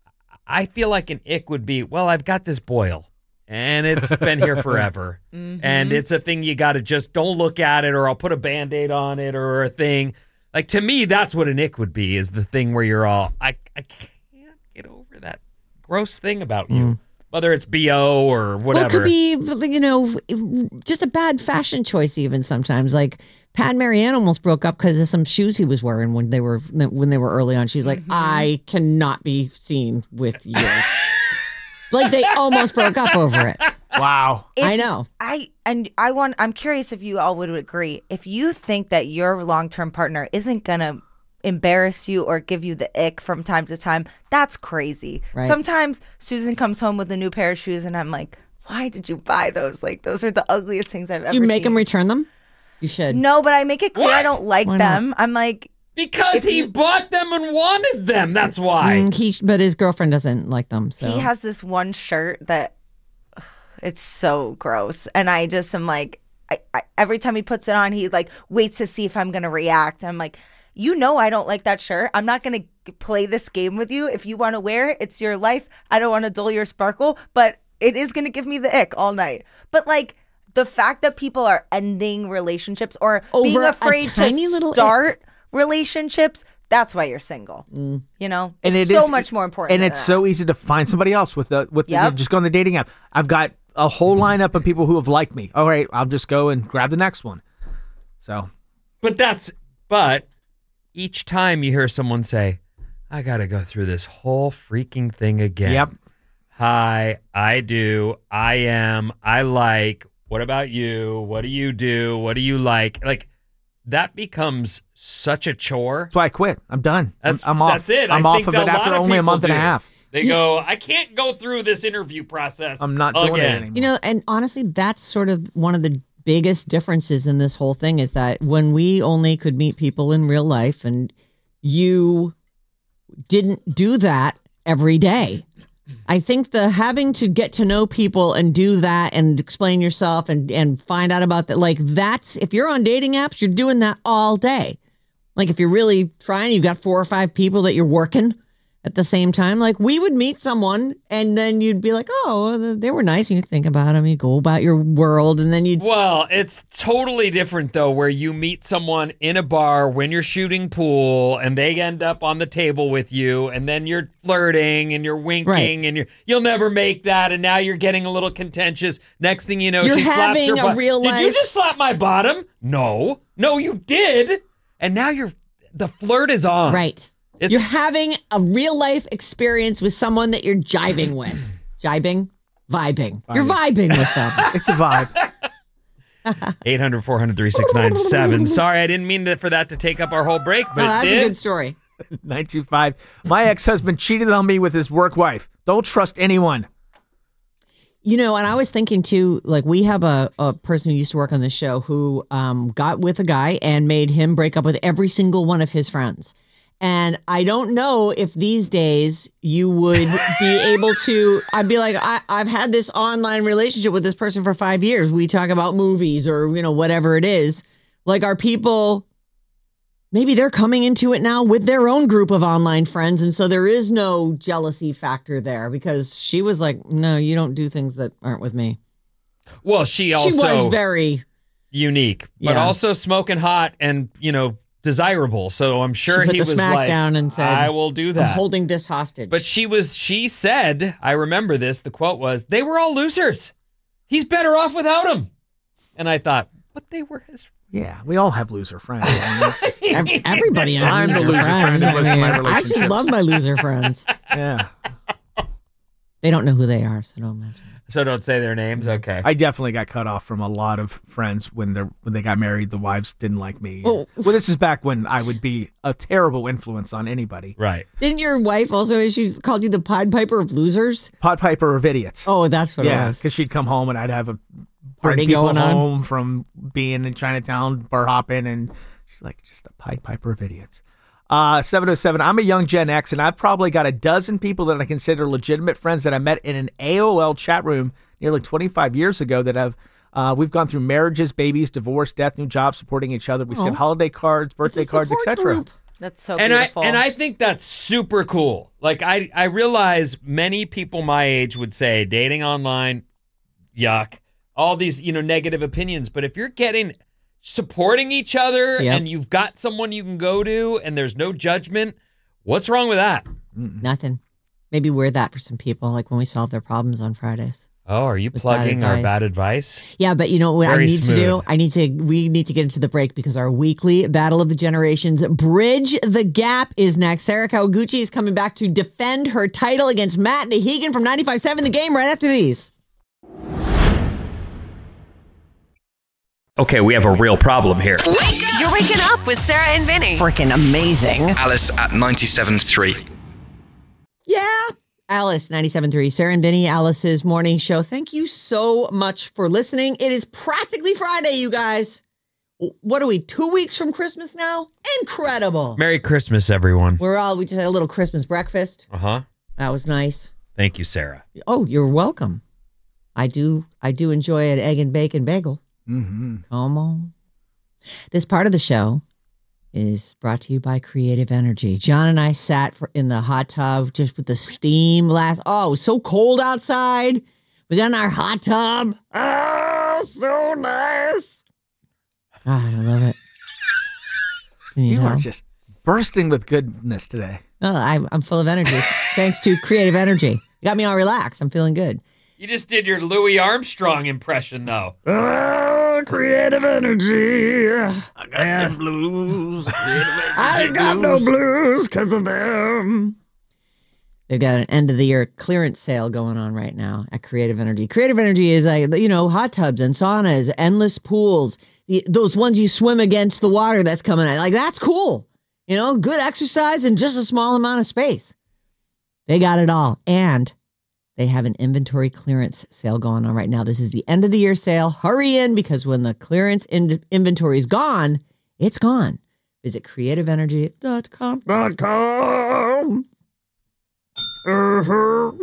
I feel like an ick would be, well, I've got this boil and it's been here forever. Mm-hmm. And it's a thing you got to just don't look at it or I'll put a Band-Aid on it or a thing. Like to me, that's what an ick would be, is the thing where you're all, I, I can't get over that gross thing about you. Mm. Whether it's B O or whatever. Well, it could be, you know, just a bad fashion choice even sometimes. Like Pat Marianne almost broke up because of some shoes he was wearing when they were when they were early on. She's like, Mm-hmm. I cannot be seen with you. Like they almost broke up over it. Wow. If- I know. I and I want. I'm curious if you all would agree. If you think that your long-term partner isn't gonna embarrass you or give you the ick from time to time, that's crazy. Right. Sometimes Susan comes home with a new pair of shoes, and I'm like, "Why did you buy those? Like, those are the ugliest things I've ever Do you make seen." him return them? You should. No, but I make it clear I What? don't like Why not? them. I'm like, Because If he you- bought them and wanted them. That's why. Mm, he, but his girlfriend doesn't like them. So he has this one shirt that ugh, it's so gross, and I just am like, I, I, every time he puts it on, he like waits to see if I'm gonna react. I'm like, you know, I don't like that shirt. I'm not gonna play this game with you. If you want to wear it, it's your life. I don't want to dull your sparkle, but it is gonna give me the ick all night. But like the fact that people are ending relationships or being Over a afraid tiny to little ick. start relationships. That's why you're single. You know, And it's it so is- much more important. And than it's that. so easy to find somebody else with the with the, Yep. you just go on the dating app. I've got a whole lineup of people who have liked me. All right, I'll just go and grab the next one. So But that's, but each time you hear someone say, I got to go through this whole freaking thing again. Yep. Hi, I do. I am. I like. What about you? What do you do? What do you like? Like, that becomes such a chore. that's why I quit. I'm done. I'm, That's, I'm off. That's it. I'm I off think of that it a lot after of only a people month and a do. half. They go, I can't go through this interview process. I'm not doing again. it anymore. You know, and honestly, that's sort of one of the biggest differences in this whole thing is that when we only could meet people in real life and you didn't do that every day. I think the having to get to know people and do that and explain yourself and, and find out about that, like that's, if you're on dating apps, you're doing that all day. Like if you're really trying, you've got four or five people that you're working at the same time. Like we would meet someone and then you'd be like, oh, they were nice. And you think about them, you go about your world, and then you'd. Well, it's totally different though, where you meet someone in a bar when you're shooting pool and they end up on the table with you and then you're flirting and you're winking Right. and you're, you'll never make that. And now you're getting a little contentious. Next thing you know, You're she slaps having her a butt. real Did you life- just slap my bottom? No. No, you did. And now you're, the flirt is on. Right. It's- You're having a real life experience with someone that you're jiving with. Jibing? Vibing. You're vibing with them. It's a vibe. eight hundred, four hundred, three six nine seven. Sorry, I didn't mean that for that to take up our whole break, but Oh, it that's did. a good story. nine two five. My ex-husband cheated on me with his work wife. Don't trust anyone. You know, and I was thinking too, like we have a, a person who used to work on this show who um, got with a guy and made him break up with every single one of his friends. And I don't know if these days you would be able to, I'd be like, I, I've had this online relationship with this person for five years. We talk about movies or, you know, whatever it is. Like, are people, maybe they're coming into it now with their own group of online friends. And so there is no jealousy factor there because she was like, no, you don't do things that aren't with me. Well, she also She was very, unique, but Yeah. also smoking hot and, you know, desirable. So I'm sure She put he the was smack like, down and said, I will do I'm that. holding this hostage. But she was, she said, I remember this, the quote was, they were all losers. He's better off without him. And I thought, but they were his. Yeah, we all have loser friends. I mean, it's just- Ev- Everybody has I'm the loser loser friend friends. in most I, of my mean, I actually relationships. love my loser friends. yeah, They don't know who they are, so don't mention it. So don't say their names. Okay. I definitely got cut off from a lot of friends when they when they got married. The wives didn't like me. Oh. Well, this is back when I would be a terrible influence on anybody. right. Didn't your wife also, she called you the Pied Piper of losers? Pot Piper of idiots. Oh, that's what it yeah, was. because she'd come home and I'd have a Party bring people going on. home from being in Chinatown, bar hopping, and she's like, just a Pied Piper of idiots. Uh, seven oh seven, I'm a young Gen X, and I've probably got a dozen people that I consider legitimate friends that I met in an A O L chat room nearly twenty-five years ago that have uh, we've gone through marriages, babies, divorce, death, new jobs, supporting each other. We send holiday cards, birthday cards, et cetera. That's so And I beautiful. and I think that's super cool. Like I I realize many people my age would say dating online, yuck, all these, you know, negative opinions. But if you're getting supporting each other Yep. and you've got someone you can go to and there's no judgment, what's wrong with that? Nothing. Maybe wear that for some people, like when we solve their problems on Fridays. Oh, are you With plugging bad our advice. bad advice? Yeah, but you know what Very I need to do? smooth. I need to, we need to get into the break because our weekly Battle of the Generations Bridge the Gap is next. Sarah Kawaguchi is coming back to defend her title against Matt Nahigan from ninety-five point seven The Game right after these. Okay, we have a real problem here. You're waking up with Sarah and Vinny. Freaking amazing. Alice at ninety-seven point three. Yeah. Alice, ninety-seven point three, Sarah and Vinny, Alice's morning show. Thank you so much for listening. It is practically Friday, you guys. What are we, two weeks from Christmas now? Incredible. Merry Christmas, everyone. We're all, we just had a little Christmas breakfast. Uh-huh. That was nice. Thank you, Sarah. Oh, you're welcome. I do, I do enjoy an egg and bacon bagel. Mm-hmm. Come on. This part of the show is brought to you by Creative Energy. John and I sat for, in the hot tub just with the steam last. Oh, it was so cold outside. We got in our hot tub. Oh, so nice. Ah, I love it. Can you You tell? are just bursting with goodness today. Oh, I, I'm full of energy. Thanks to Creative Energy. You got me all relaxed. I'm feeling good. You just did your Louis Armstrong impression, though. Oh, Creative Energy. I got them blues. I got no blues because of them. They've got an end of the year clearance sale going on right now at Creative Energy. Creative Energy is like, you know, hot tubs and saunas, endless pools, the, those ones you swim against the water that's coming out. Like, that's cool. You know, good exercise in just a small amount of space. They got it all. And they have an inventory clearance sale going on right now. This is the end of the year sale. Hurry in because when the clearance in- inventory is gone, it's gone. Visit creative energy dot com. .com. Uh-huh.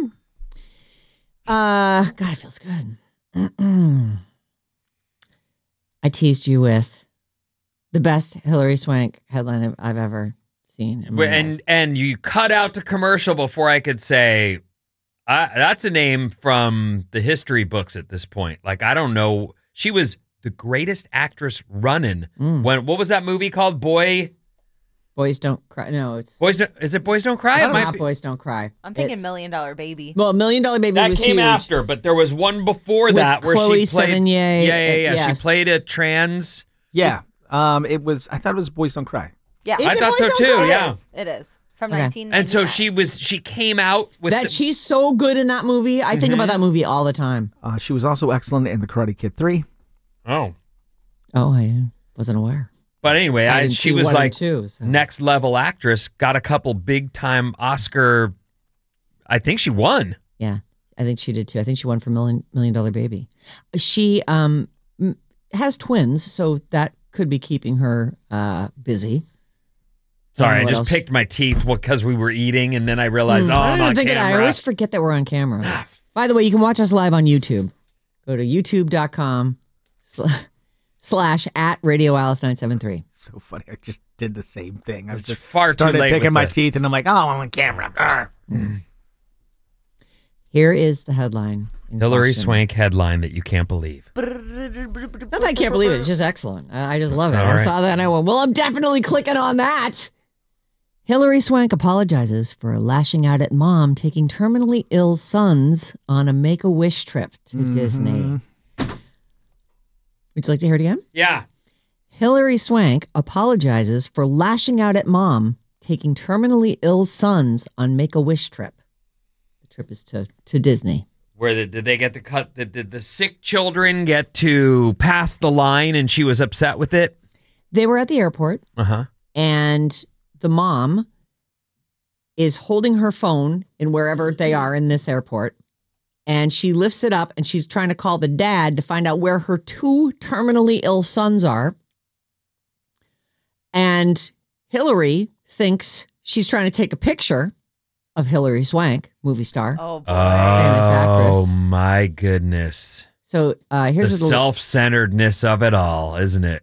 Uh, God, it feels good. Mm-mm. I teased you with the best Hillary Swank headline I've, I've ever seen in my and life. and you cut out the commercial before I could say I, that's a name from the history books at this point. Like I don't know, she was the greatest actress running. Mm. When what was that movie called? Boy, Boys Don't Cry. No, it's Boys don't, is it Boys Don't Cry? it's It might not be- Boys Don't Cry. I'm thinking It's- Million Dollar Baby. Well, Million Dollar Baby that was came huge. after, but there was one before With that where Chloe she played. Sevigny, yeah, yeah, uh, yeah. yes. She played a trans. Yeah. Um, it was. I thought it was Boys Don't Cry. Yeah, Is I it thought Boys so Don't too. Cry? It Yeah. is. It is from Okay. nineteen ninety-nine. And so she was. She came out with That the- she's so good in that movie. I think about that movie all the time. Uh, she was also excellent in The Karate Kid three. Oh, Oh, I wasn't aware. but anyway, I I, didn't she see was one and like two, so. next level actress. Got a couple big time Oscar. I think she won. Yeah, I think she did too. I think she won for Million Million Dollar Baby. She um m- has twins, so that could be keeping her uh busy. Sorry, know I what just else. picked my teeth because we were eating, and then I realized, Mm, oh, I I'm don't on think it- I camera. always forget that we're on camera. By the way, you can watch us live on YouTube. Go to youtube.com sl- slash at Radio Alice nine seven three. So funny. I just did the same thing. I was It's just far too started late picking with my the- teeth, and I'm like, oh, I'm on camera. Arr. Here is the headline. in Hillary question. Swank headline that you can't believe. It's not that I can't believe it. It's just excellent. I, I just love it. All I right. saw that and I went, well, I'm definitely clicking on that. Hillary Swank apologizes for lashing out at mom taking terminally ill sons on a Make-A-Wish trip to Disney. Would you like to hear it again? Yeah. Hillary Swank apologizes for lashing out at mom taking terminally ill sons on Make-A-Wish trip. The trip is to, to Disney. Where the, did they get to cut? The, did the sick children get to pass the line and she was upset with it? They were at the airport. Uh huh. And the mom is holding her phone in wherever they are in this airport. And she lifts it up and she's trying to call the dad to find out where her two terminally ill sons are. And Hillary thinks she's trying to take a picture of Hillary Swank, movie star. Oh boy. Famous actress. Oh my goodness. So uh, The here's what the self-centeredness of it all, isn't it?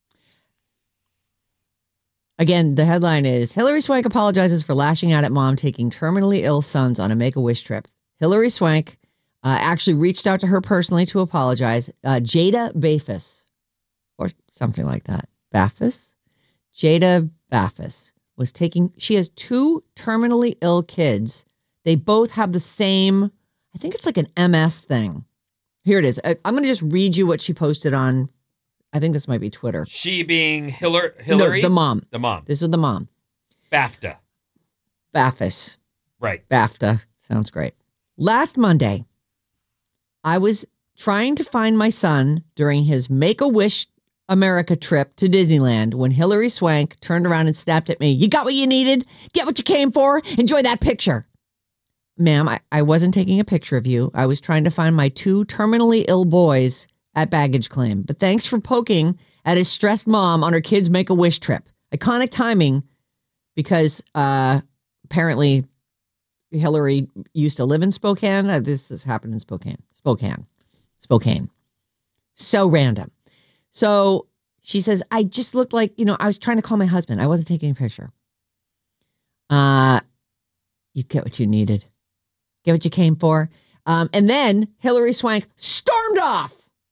Again, the headline is Hillary Swank apologizes for lashing out at mom taking terminally ill sons on a Make-A-Wish trip. Hillary Swank uh, actually reached out to her personally to apologize. Uh, Jada Bafis, or something like that. Bafis? Jada Bafis was taking, she has two terminally ill kids. They both have the same, I think it's like an M S thing. Here it is. I, I'm going to just read you what she posted on, I think this might be Twitter. She being Hillary. Hillary? No, the mom. The mom. This was the mom. BAFTA. Bafis. Right. BAFTA. Sounds great. Last Monday, I was trying to find my son during his Make-A-Wish America trip to Disneyland when Hillary Swank turned around and snapped at me. You got what you needed? Get what you came for? Enjoy that picture. Ma'am, I, I wasn't taking a picture of you. I was trying to find my two terminally ill boys at baggage claim. But thanks for poking at his stressed mom on her kid's Make-A-Wish trip. Iconic timing because uh, apparently Hillary used to live in Spokane. Uh, this has happened in Spokane. Spokane. Spokane. So random. So she says, I just looked like, you know, I was trying to call my husband. I wasn't taking a picture. Uh, you get what you needed. Get what you came for. Um, and then Hillary Swank stormed off.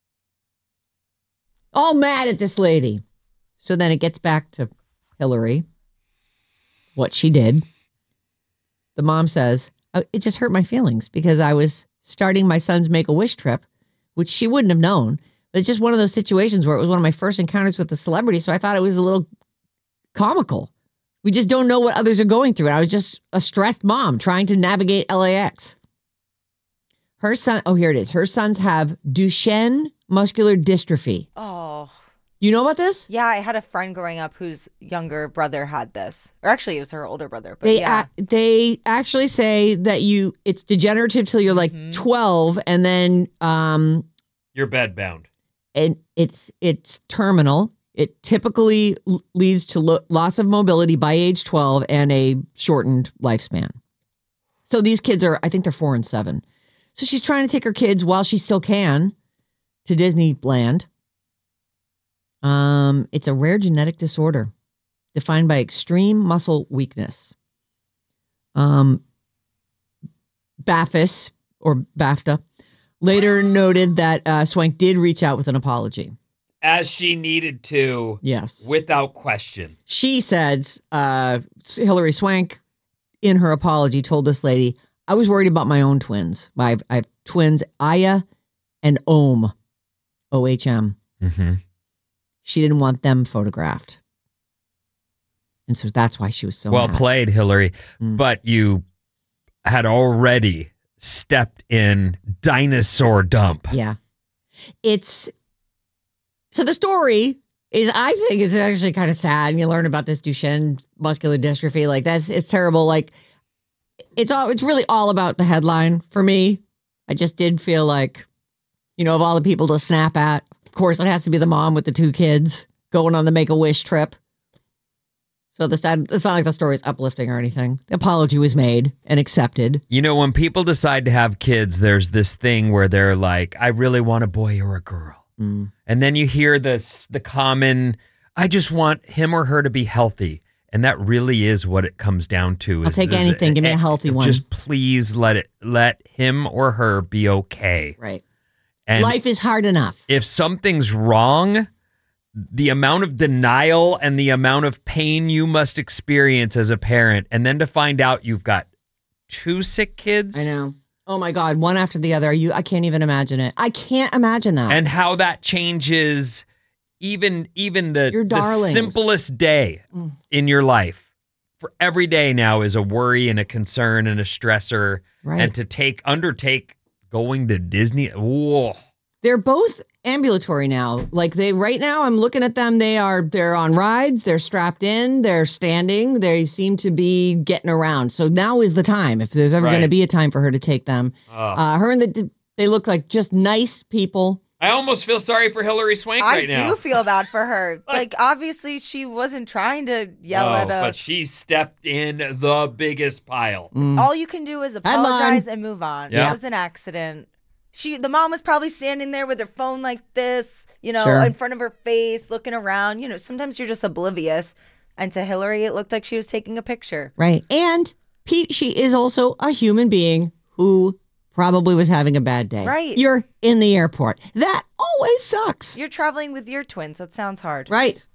All mad at this lady. So then it gets back to Hillary, what she did. The mom says, oh, it just hurt my feelings because I was starting my son's Make-A-Wish trip, which she wouldn't have known. But it's just one of those situations where it was one of my first encounters with a celebrity. So I thought it was a little comical. We just don't know what others are going through. And I was just a stressed mom trying to navigate L A X. Her son, oh, here it is. Her sons have Duchenne muscular dystrophy. Oh. You know about this? Yeah, I had a friend growing up whose younger brother had this. Or actually, it was her older brother. But They yeah. ac- they actually say that you it's degenerative till you're like twelve, and then um You're bedbound. and it's it's terminal. It typically l- leads to lo- loss of mobility by age twelve and a shortened lifespan. So these kids are, I think they're four and seven. So she's trying to take her kids while she still can to Disneyland. Um, it's a rare genetic disorder. defined by extreme muscle weakness. Um, Bafis, or BAFTA, later noted that uh, Swank did reach out with an apology. As she needed to. Yes. Without question. She said, uh, Hillary Swank, in her apology, told this lady, I was worried about my own twins. I have, I have twins, Aya and Ohm, O H M. Mm-hmm. She didn't want them photographed. And so that's why she was so Well mad. played, Hillary. Mm. But you had already stepped in dinosaur dump. Yeah. It's, so the story is, I think it's actually kind of sad. And you learn about this Duchenne muscular dystrophy. Like that's, it's terrible. Like it's all, it's really all about the headline for me. I just did feel like, you know, of all the people to snap at, of course it has to be the mom with the two kids going on the Make-A-Wish trip. So this, it's not like the story is uplifting or anything. The apology was made and accepted. You know, when people decide to have kids, there's this thing where they're like, I really want a boy or a girl. Mm. And then you hear the, the common, I just want him or her to be healthy. And that really is what it comes down to. I'll is take the- anything. Give me a eh, healthy one. Just please let it, let him or her be okay. Right. And Life is hard enough. if something's wrong, the amount of denial and the amount of pain you must experience as a parent, and then to find out you've got two sick kids. I know. Oh my God, one after the other. You, I can't even imagine it. I can't imagine that. And how that changes even even the, Your the darlings. simplest day Mm. in your life. For every day now is a worry and a concern and a stressor. Right. And to take undertake going to Disney. Whoa. They're both ambulatory now. Like they right now, I'm looking at them. They are they're on rides. They're strapped in. They're standing. They seem to be getting around. So now is the time. If there's ever Right. going to be a time for her to take them, Oh. uh, her and the they look like just nice people. I almost feel sorry for Hillary Swank I right now. do feel bad for her. Like, obviously, she wasn't trying to yell No, at a. but she stepped in the biggest pile. Mm. All you can do is apologize and move on. Yeah. It was an accident. She, the mom was probably standing there with her phone like this, you know, Sure. in front of her face, looking around. You know, sometimes you're just oblivious. And to Hillary, it looked like she was taking a picture. Right. And Pete, she is also a human being who probably was having a bad day. Right. You're in the airport. That always sucks. You're traveling with your twins. That sounds hard. Right.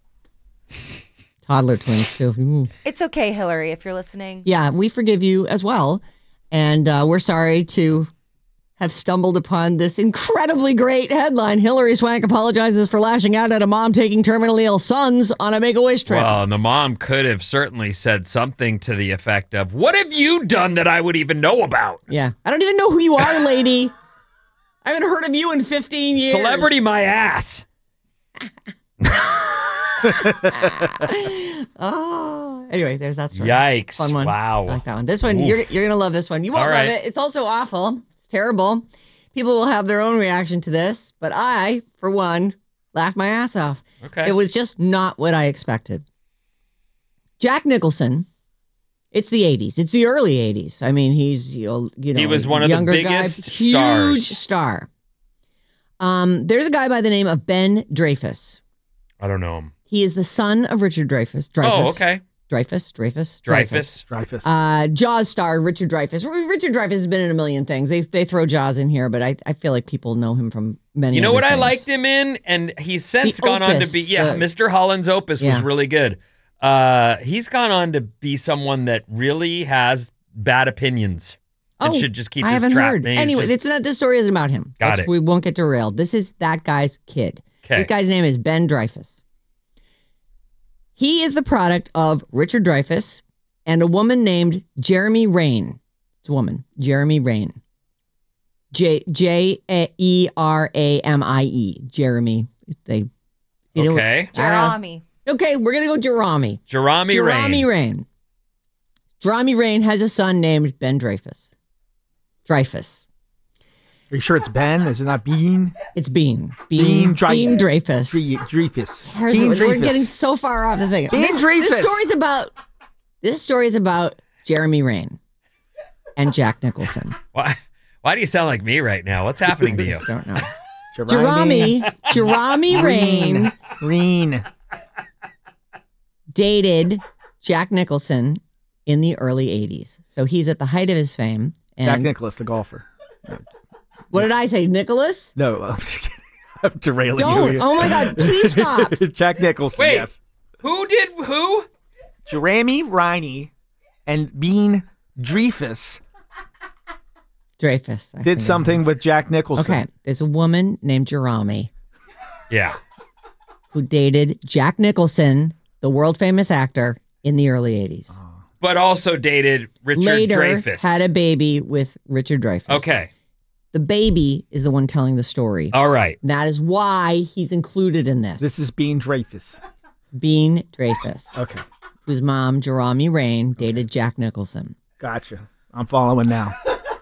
Toddler twins, too. Ooh. It's okay, Hillary, if you're listening. Yeah, we forgive you as well. And uh, we're sorry to have stumbled upon this incredibly great headline. Hillary Swank apologizes for lashing out at a mom taking terminally ill sons on a Make-A-Wish trip. Well, and the mom could have certainly said something to the effect of, what have you done that I would even know about? Yeah. I don't even know who you are, lady. I haven't heard of you in fifteen years. Celebrity my ass. Oh. Anyway, there's that story. Yikes. Fun one. Wow. I like that one. This one, you're, you're going to love this one. You won't All love right. it. It's also awful. It's terrible. People will have their own reaction to this, but I, for one, laughed my ass off. Okay. It was just not what I expected. Jack Nicholson, it's the eighties. It's the early eighties. I mean, he's, you know, He was one of the younger biggest guy, huge stars. star. Um, there's a guy by the name of Ben Dreyfuss. I don't know him. He is the son of Richard Dreyfuss. Dreyfuss. Oh, okay. Dreyfuss, Dreyfuss, Dreyfus. Dreyfus. Uh, Jaws star Richard Dreyfuss. R- Richard Dreyfuss has been in a million things. They they throw Jaws in here, but I, I feel like people know him from many. You know other what I things. liked him in? And he's since The gone on to Opus, be, yeah, the- Mister Holland's Opus was Yeah. really good. Uh, he's gone on to be someone that really has bad opinions and should just keep Oh, I his haven't trap heard. names. Anyway, just- it's not. This story isn't about him. Got That's- it. We won't get derailed. This is that guy's kid. 'Kay. This guy's name is Ben Dreyfuss. He is the product of Richard Dreyfuss and a woman named Jeremy Rain. It's a woman, Jeremy Rain. J J E R A M I E. Jeremy. They. You know, Okay. I don't know. Jeremy. Okay, we're gonna go Jeremy. Jeremy Jeremy Rain. Rain. Jeremy Rain has a son named Ben Dreyfuss. Dreyfuss. Are you sure it's Ben? Is it not Bean? It's Bean. Bean. Bean Drey- Bean Dreyfuss. Dre- Dreyfus. Here's Bean the- we're Dreyfus. getting so far off the thing. Bean this, Dreyfus. this story's about. This story is about Jeremy Rain and Jack Nicholson. Why, why do you sound like me right now? What's happening to I you? just don't know. Jeremy. Jeremy. Jeremy Rain. Reen. dated Jack Nicholson in the early eighties. So he's at the height of his fame. And Jack Nicklaus, the golfer. what did I say, Nicholas? No, I'm just kidding. I'm derailing Don't. you. Oh, my God. Please stop. Jack Nicholson, Wait, yes. who did who? Jeremy Riney and Bean Dreyfus Dreyfus. I did think. something with Jack Nicholson. Okay. There's a woman named Jerami Yeah. who dated Jack Nicholson, the world famous actor, in the early eighties. But also dated Richard Later Dreyfuss. had a baby with Richard Dreyfuss. Okay. The baby is the one telling the story. All right. That is why he's included in this. This is Bean Dreyfus. Bean Dreyfus, Okay, whose mom, Jerami Rain, dated Jack Nicholson. gotcha. I'm following now.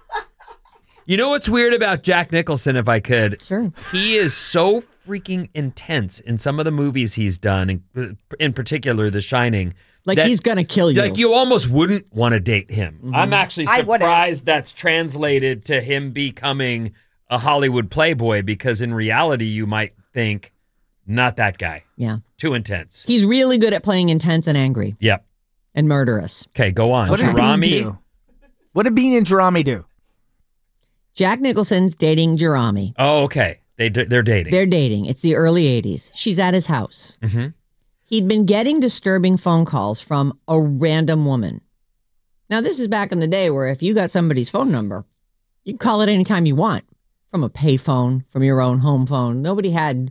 You know what's weird about Jack Nicholson, if I could? Sure. He is so freaking intense in some of the movies he's done, in, in particular The Shining. Like that- he's going to kill you. Like you almost wouldn't want to date him. Mm-hmm. I'm actually I wouldn't. surprised that's translated to him becoming a Hollywood playboy because in reality you might think, not that guy. Yeah. Too intense. He's really good at playing intense and angry Yep. and murderous. Okay, go on. What did Bean Jerami. do? What did Bean and Jerami do? Jack Nicholson's dating Jerami. Oh, okay. They d- they're dating. They're dating. It's the early eighties. She's at his house. Mhm. He'd been getting disturbing phone calls from a random woman. Now, this is back in the day where if you got somebody's phone number, you can call it anytime you want, from a pay phone, from your own home phone. Nobody had,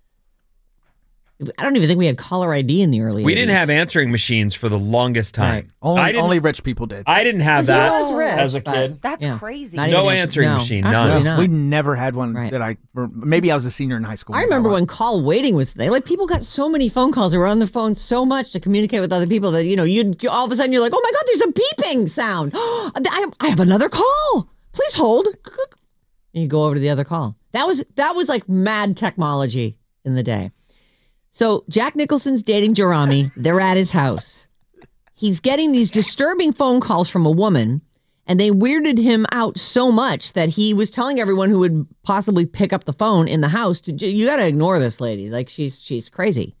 I don't even think we had caller I D in the early we eighties. didn't have answering machines for the longest time. Right. Only, I didn't, only rich people did. I didn't have Yeah, that I was rich, as a but- kid. That's Yeah. crazy. Not No even answering no, machine, none. absolutely No, not. we never had one Right. that I, or maybe I was a senior in high school. I remember when call waiting was they like people got so many phone calls. They were on the phone so much to communicate with other people that you know you'd all of a sudden you're like, oh my God, there's a beeping sound. I, I have another call. Please hold. And you go over to the other call. That was that was like mad technology in the day. So Jack Nicholson's dating Jerami. They're at his house. He's getting these disturbing phone calls from a woman. And they weirded him out so much that he was telling everyone who would possibly pick up the phone in the house, to, you got to ignore this lady. Like, she's she's crazy.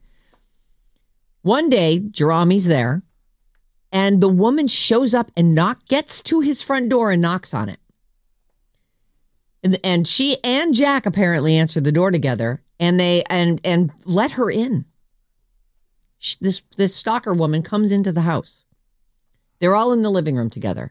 One day, Jerami's there, and the woman shows up and knock, gets to his front door and knocks on it. And, and she and Jack apparently answered the door together, and they and and let her in. She, this this stalker woman comes into the house. They're all in the living room together.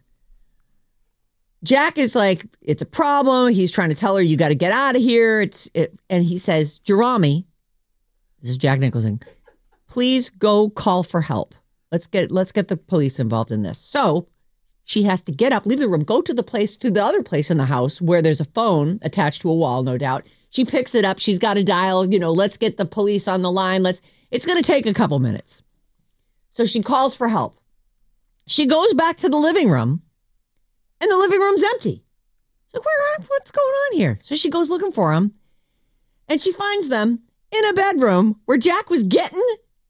Jack is like, it's a problem. He's trying to tell her, you got to get out of here. It's it, and he says, Jerami, this is Jack Nicholson, please go call for help. Let's get let's get the police involved in this. So she has to get up, leave the room, go to the place, to the other place in the house where there's a phone attached to a wall, no doubt. She picks it up. She's got to dial, you know, let's get the police on the line. Let's. It's going to take a couple minutes. So she calls for help. She goes back to the living room. And the living room's empty. She's like, where, what's going on here? So she goes looking for him. And she finds them in a bedroom where Jack was getting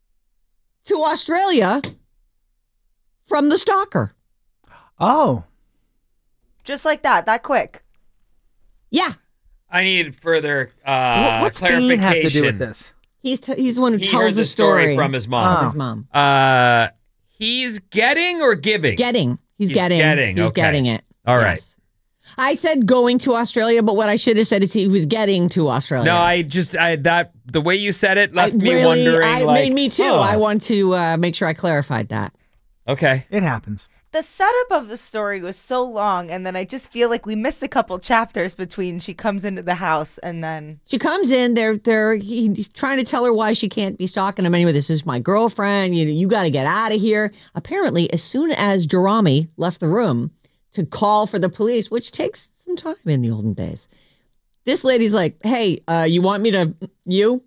to Australia from the stalker. Oh. Just like that, that quick. Yeah. I need further uh, What's clarification. Bean have to do with this? He's t- he's the one who He tells heard the the story story from his mom. From his mom. Uh, he's getting or giving? Getting. He's, He's getting. getting, He's okay. getting it. All right. I said going to Australia, but what I should have said is he was getting to Australia. No, I just I that the way you said it left I me really, wondering. I like, made me too. oh, I want to uh, make sure I clarified that. Okay. It happens. The setup of the story was so long, and then I just feel like we missed a couple chapters between she comes into the house and then She comes in. They're they're he's trying to tell her why she can't be stalking him anyway. This is my girlfriend. You you got to get out of here. Apparently, as soon as Jerami left the room to call for the police, which takes some time in the olden days, this lady's like, "Hey, uh, you want me to you?"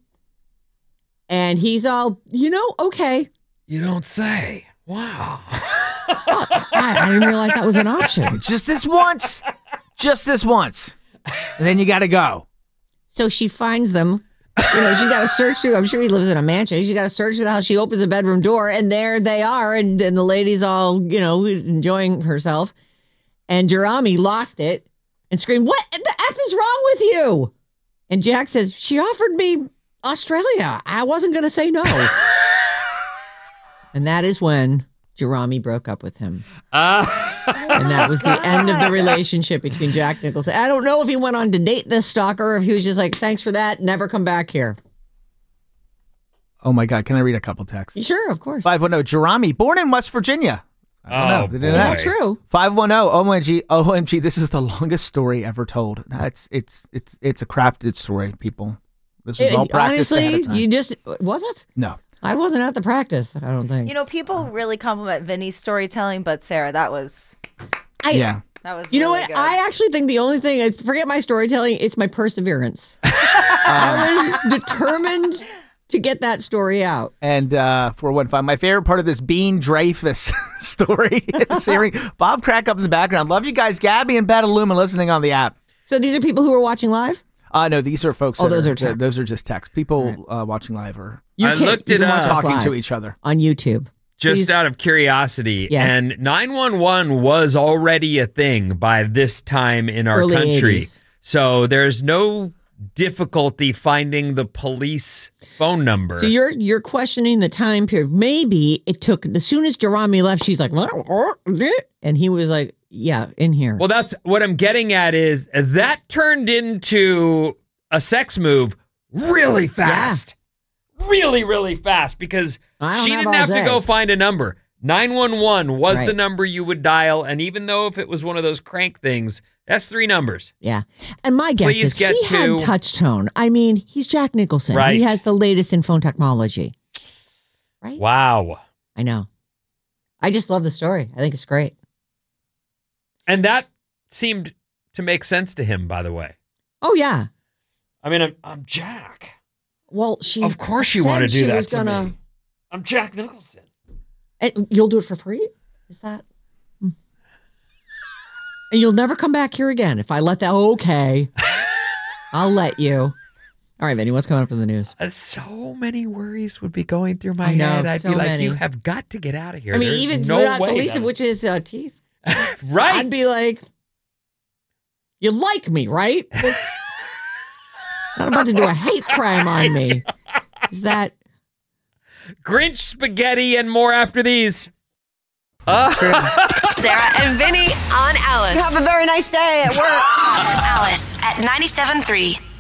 And he's all, you know, okay. You don't say. Wow. I, I didn't realize that was an option. Just this once. Just this once. And then you got to go. So she finds them. You know, she got to search through. I'm sure he lives in a mansion. She got to search through the house. She opens the bedroom door, and there they are. And, and the lady's all, you know, enjoying herself. And Jerami lost it and screamed, "What the F is wrong with you?" And Jack says, "She offered me Australia. I wasn't going to say no." And that is when Jerami broke up with him. Uh, And that was the end of the relationship between Jack Nicholson. I don't know if he went on to date this stalker or if he was just like, thanks for that, never come back here. Oh my God, can I read a couple texts? Sure, of course. five one zero, Jerami, born in West Virginia. I don't Oh, know. They didn't Is boy. that ask. true? five one zero, O M G, O M G, this is the longest story ever told. That's it's it's it's a crafted story, people. This was all It- practiced ahead honestly, of time. you just, was it? No. I wasn't at the practice, I don't think. You know, people really compliment Vinny's storytelling, but Sarah, that was I, Yeah. that was. You know really what? good. I actually think the only thing, I forget my storytelling, it's my perseverance. I was determined to get that story out. And uh, four one five, my favorite part of this Bean Dreyfus story is hearing Bob crack up in the background. Love you guys, Gabby and Betaluma, listening on the app. So these are people who are watching live? Uh, no, these are folks. Oh, that those are texts. Those are just texts. People uh, watching live are You I can, looked you it can watch up. us talking live to each other. on YouTube. just Please. out of curiosity. Yes. And nine one one was already a thing by this time in our Early country. eighties. So there's no difficulty finding the police phone number. So you're you're questioning the time period. Maybe it took, as soon as Jerami left, she's like, and he was like, yeah, in here. Well, that's what I'm getting at is that turned into a sex move really fast. Really, really fast because I don't she have didn't all have to day. go find a number. nine one one was Right. the number you would dial. And even though if it was one of those crank things, that's three numbers. Yeah. And my guess Please is get he to- had touch tone. I mean, he's Jack Nicholson. Right. He has the latest in phone technology. Right? Wow. I know. I just love the story. I think it's great. And that seemed to make sense to him, by the way. Oh, yeah. I mean, I'm, I'm Jack. Well, she. Of course you said want to do she that was to gonna, me. I'm Jack Nicholson. And you'll do it for free? Is that? Hmm. And you'll never come back here again if I let that. Okay. I'll let you. All right, Vinny, what's coming up in the news? Uh, so many worries would be going through my I know, head. I'd so be like, many. you have got to get out of here. I mean, There's even no not way the least that- of which is uh, teeth. right. I'd be like, you like me, right? It's not about to do a hate crime on me. Is that? Grinch spaghetti and more after these. Sarah and Vinny on Alice. Have a very nice day at work. Alice at ninety-seven point three.